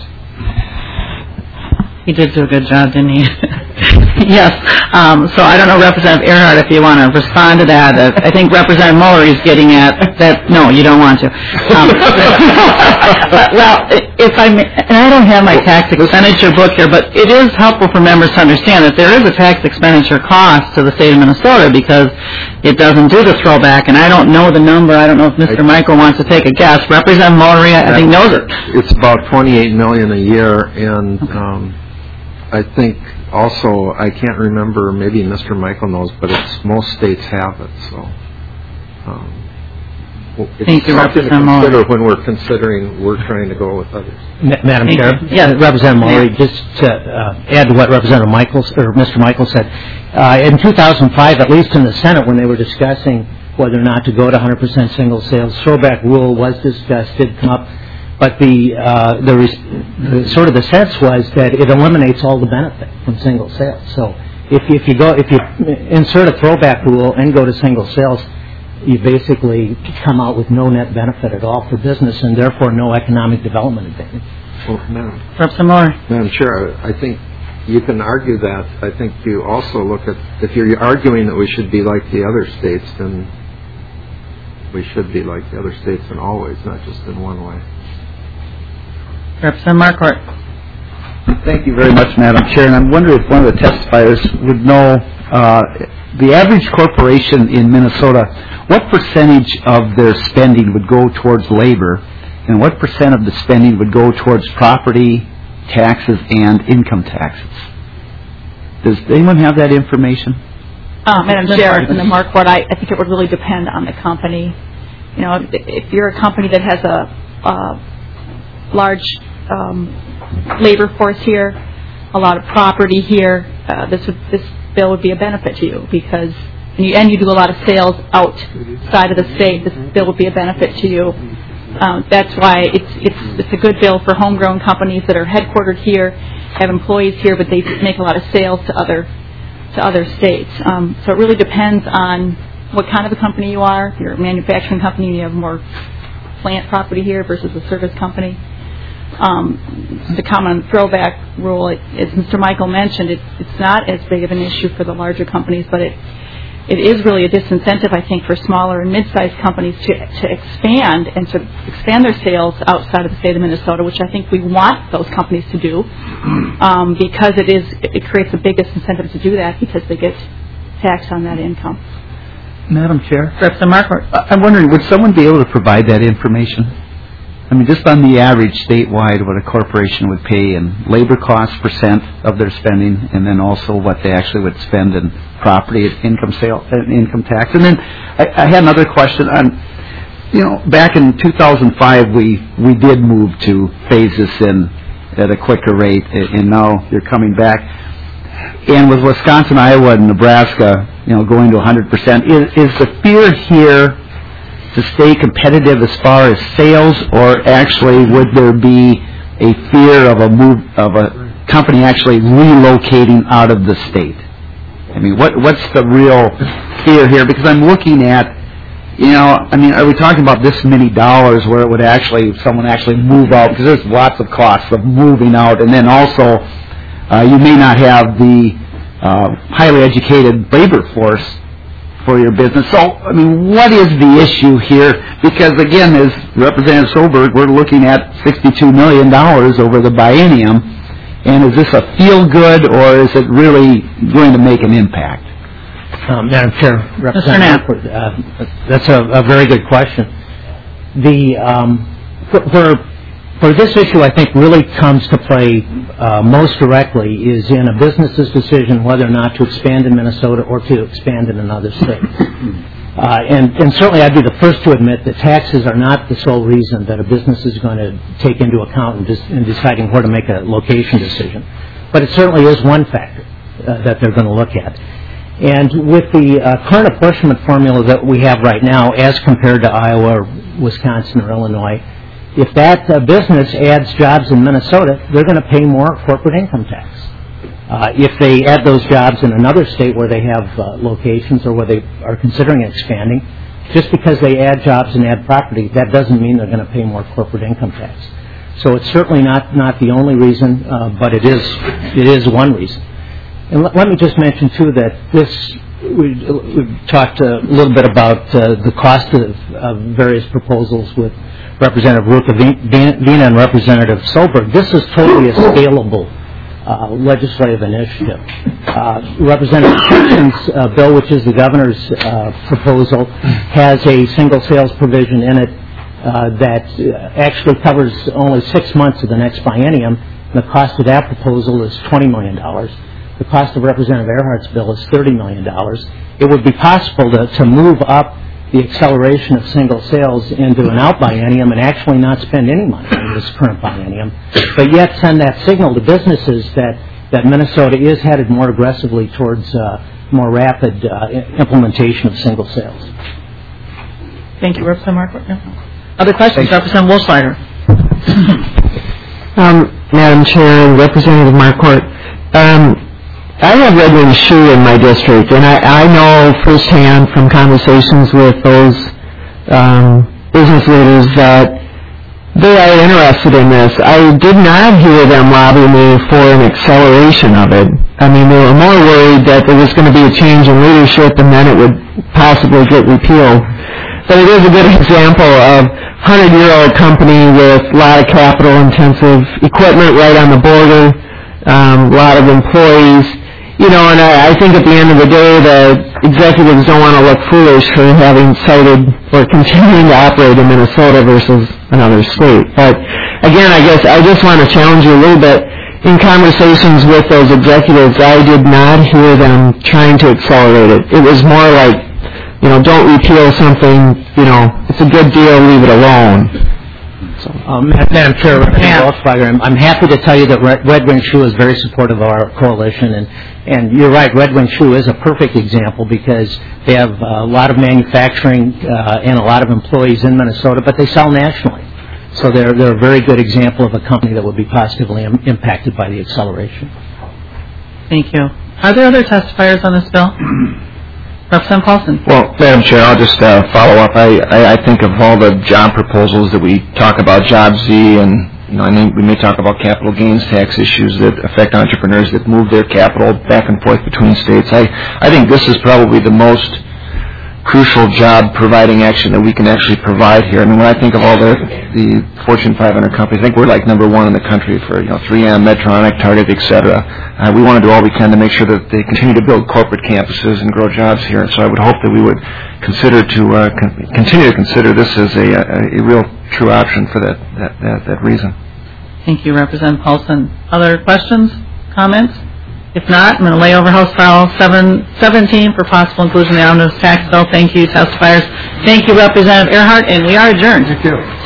He did do a good job, didn't he? Yes. Um, so I don't know, Representative Earhart, if you want to respond to that. Uh, I think Representative Muller is getting at that. No, you don't want to. Um, but, well, if I may, and I don't have my tax expenditure book here, but it is helpful for members to understand that there is a tax expenditure cost to the state of Minnesota because it doesn't do the throwback, and I don't know the number. I don't know if Mister Michael wants to take a guess. Representative Muller, I think, knows it. It's about twenty-eight million dollars a year, and um, I think also, I can't remember, maybe Mister Michael knows, but it's most states have it, so um, it's Thank you, something to Representative consider Muller. when we're considering we're trying to go with others. Ma- Madam Thank Chair, you. Yes. Representative Muller, Yeah. just to uh, add to what Representative Michaels or Mister Michael said, uh, in two thousand five, at least in the Senate, when they were discussing whether or not to go to one hundred percent single sales, throwback rule was discussed, did come up. But the, uh, the, res- the sort of the sense was that it eliminates all the benefit from single sales. So if, if you go, if you insert a throwback rule and go to single sales, you basically come out with no net benefit at all for business and therefore no economic development advantage. Well, Madam, Representative Muller. Madam Chair, I think you can argue that. I think you also look at, if you're arguing that we should be like the other states, then we should be like the other states in all ways, not just in one way. Representative Marquardt. Thank you very much, Madam Chair. And I'm wondering if one of the testifiers would know uh, the average corporation in Minnesota, what percentage of their spending would go towards labor, and what percent of the spending would go towards property taxes and income taxes? Does anyone have that information? Uh, Madam Chair, Representative Marquardt, I, I think it would really depend on the company. You know, if, if you're a company that has a, a large um, labor force here, a lot of property here, uh, this would, this bill would be a benefit to you because, and you, and you do a lot of sales outside of the state. This bill would be a benefit to you. Um, that's why it's it's it's a good bill for homegrown companies that are headquartered here, have employees here, but they make a lot of sales to other to other states. Um, so it really depends on what kind of a company you are. If you're a manufacturing company and you have more plant property here versus a service company. Um, to comment on the throwback rule, it, as Mister Michael mentioned, it, it's not as big of an issue for the larger companies, but it it is really a disincentive, I think, for smaller and mid-sized companies to to expand and to expand their sales outside of the state of Minnesota, which I think we want those companies to do, um, because it is it creates the biggest incentive to do that because they get taxed on that income. Madam Chair? Representative Marquardt. I'm wondering, would someone be able to provide that information? I mean, just on the average statewide, what a corporation would pay in labor costs percent of their spending, and then also what they actually would spend in property, income sale, and income tax. And then I, I had another question on, you know, back in two thousand five, we we did move to phase this in at a quicker rate, and now you're coming back. And with Wisconsin, Iowa, and Nebraska, you know, going to one hundred percent, is, is the fear here to stay competitive as far as sales, or actually would there be a fear of a move of a company actually relocating out of the state? I mean, what what's the real fear here? Because I'm looking at, you know, I mean, are we talking about this many dollars where it would actually someone actually move out? Because there's lots of costs of moving out, and then also uh, you may not have the uh, highly educated labor force for your business. So, I mean, what is the issue here? Because, again, as Representative Soberg, we're looking at sixty-two million dollars over the biennium, and is this a feel-good, or is it really going to make an impact? Um, Madam Chair, Representative Knapp. Marquardt, uh, that's a, a very good question. The um, for, for for this issue, I think really comes to play uh, most directly is in a business's decision whether or not to expand in Minnesota or to expand in another state. Uh, and, and certainly I'd be the first to admit that taxes are not the sole reason that a business is going to take into account in, dis- in deciding where to make a location decision. But it certainly is one factor uh, that they're going to look at. And with the uh, current apportionment formula that we have right now, as compared to Iowa or Wisconsin or Illinois, if that uh, business adds jobs in Minnesota, they're going to pay more corporate income tax. Uh, if they add those jobs in another state where they have uh, locations or where they are considering expanding, just because they add jobs and add property, that doesn't mean they're going to pay more corporate income tax. So it's certainly not, not the only reason, uh, but it is it is one reason. And l- let me just mention, too, that this, we, we've talked a little bit about uh, the cost of, of various proposals with Representative Ruka Vina and Representative Solberg. This is totally a scalable uh, legislative initiative. Uh, Representative Simpson's uh, bill, which is the governor's uh, proposal, has a single sales provision in it uh, that uh, actually covers only six months of the next biennium. The cost of that proposal is twenty million dollars. The cost of Representative Earhart's bill is thirty million dollars. It would be possible to, to move up the acceleration of single sales into an out biennium and actually not spend any money in this current biennium, but yet send that signal to businesses that, that Minnesota is headed more aggressively towards uh, more rapid uh, implementation of single sales. Thank you, Representative Marquardt. Yeah. Other questions? Representative Wolfslider. um, Madam Chair and Representative Marquardt, um, I have Red Wing Shoe in my district, and I, I know firsthand from conversations with those um, business leaders that they are interested in this. I did not hear them lobby me for an acceleration of it. I mean, they were more worried that there was going to be a change in leadership and then it would possibly get repealed. But it is a good example of a hundred-year-old company with a lot of capital-intensive equipment right on the border, um, a lot of employees. You know, and I, I think at the end of the day, the executives don't want to look foolish for having cited or continuing to operate in Minnesota versus another state. But again, I guess I just want to challenge you a little bit. In conversations with those executives, I did not hear them trying to accelerate it. It was more like, you know, don't repeal something, you know, it's a good deal, leave it alone. So, um, Madam Chair, Representative Wolfslider, I'm, I'm happy to tell you that Red, Red Wing Shoe is very supportive of our coalition, and, and you're right, Red Wing Shoe is a perfect example because they have a lot of manufacturing uh, and a lot of employees in Minnesota, but they sell nationally. So they're, they're a very good example of a company that would be positively im- impacted by the acceleration. Thank you. Are there other testifiers on this bill? Representative Paulson. Well, Madam Chair, I'll just uh, follow up. I, I, I think of all the job proposals that we talk about, Job Z, and you know, I mean, we may talk about capital gains tax issues that affect entrepreneurs that move their capital back and forth between states. I, I think this is probably the most crucial job-providing action that we can actually provide here. I mean, when I think of all the, the Fortune five hundred companies, I think we're like number one in the country for, you know, three M, Medtronic, Target, et cetera. Uh, we want to do all we can to make sure that they continue to build corporate campuses and grow jobs here. So I would hope that we would consider to uh, con- continue to consider this as a, a, a real true option for that, that, that, that reason. Thank you, Representative Paulson. Other questions, comments? If not, I'm going to lay over House File seven seventeen for possible inclusion in the omnibus tax bill. Thank you, testifiers. Thank you, Representative Earhart, and we are adjourned. Thank you.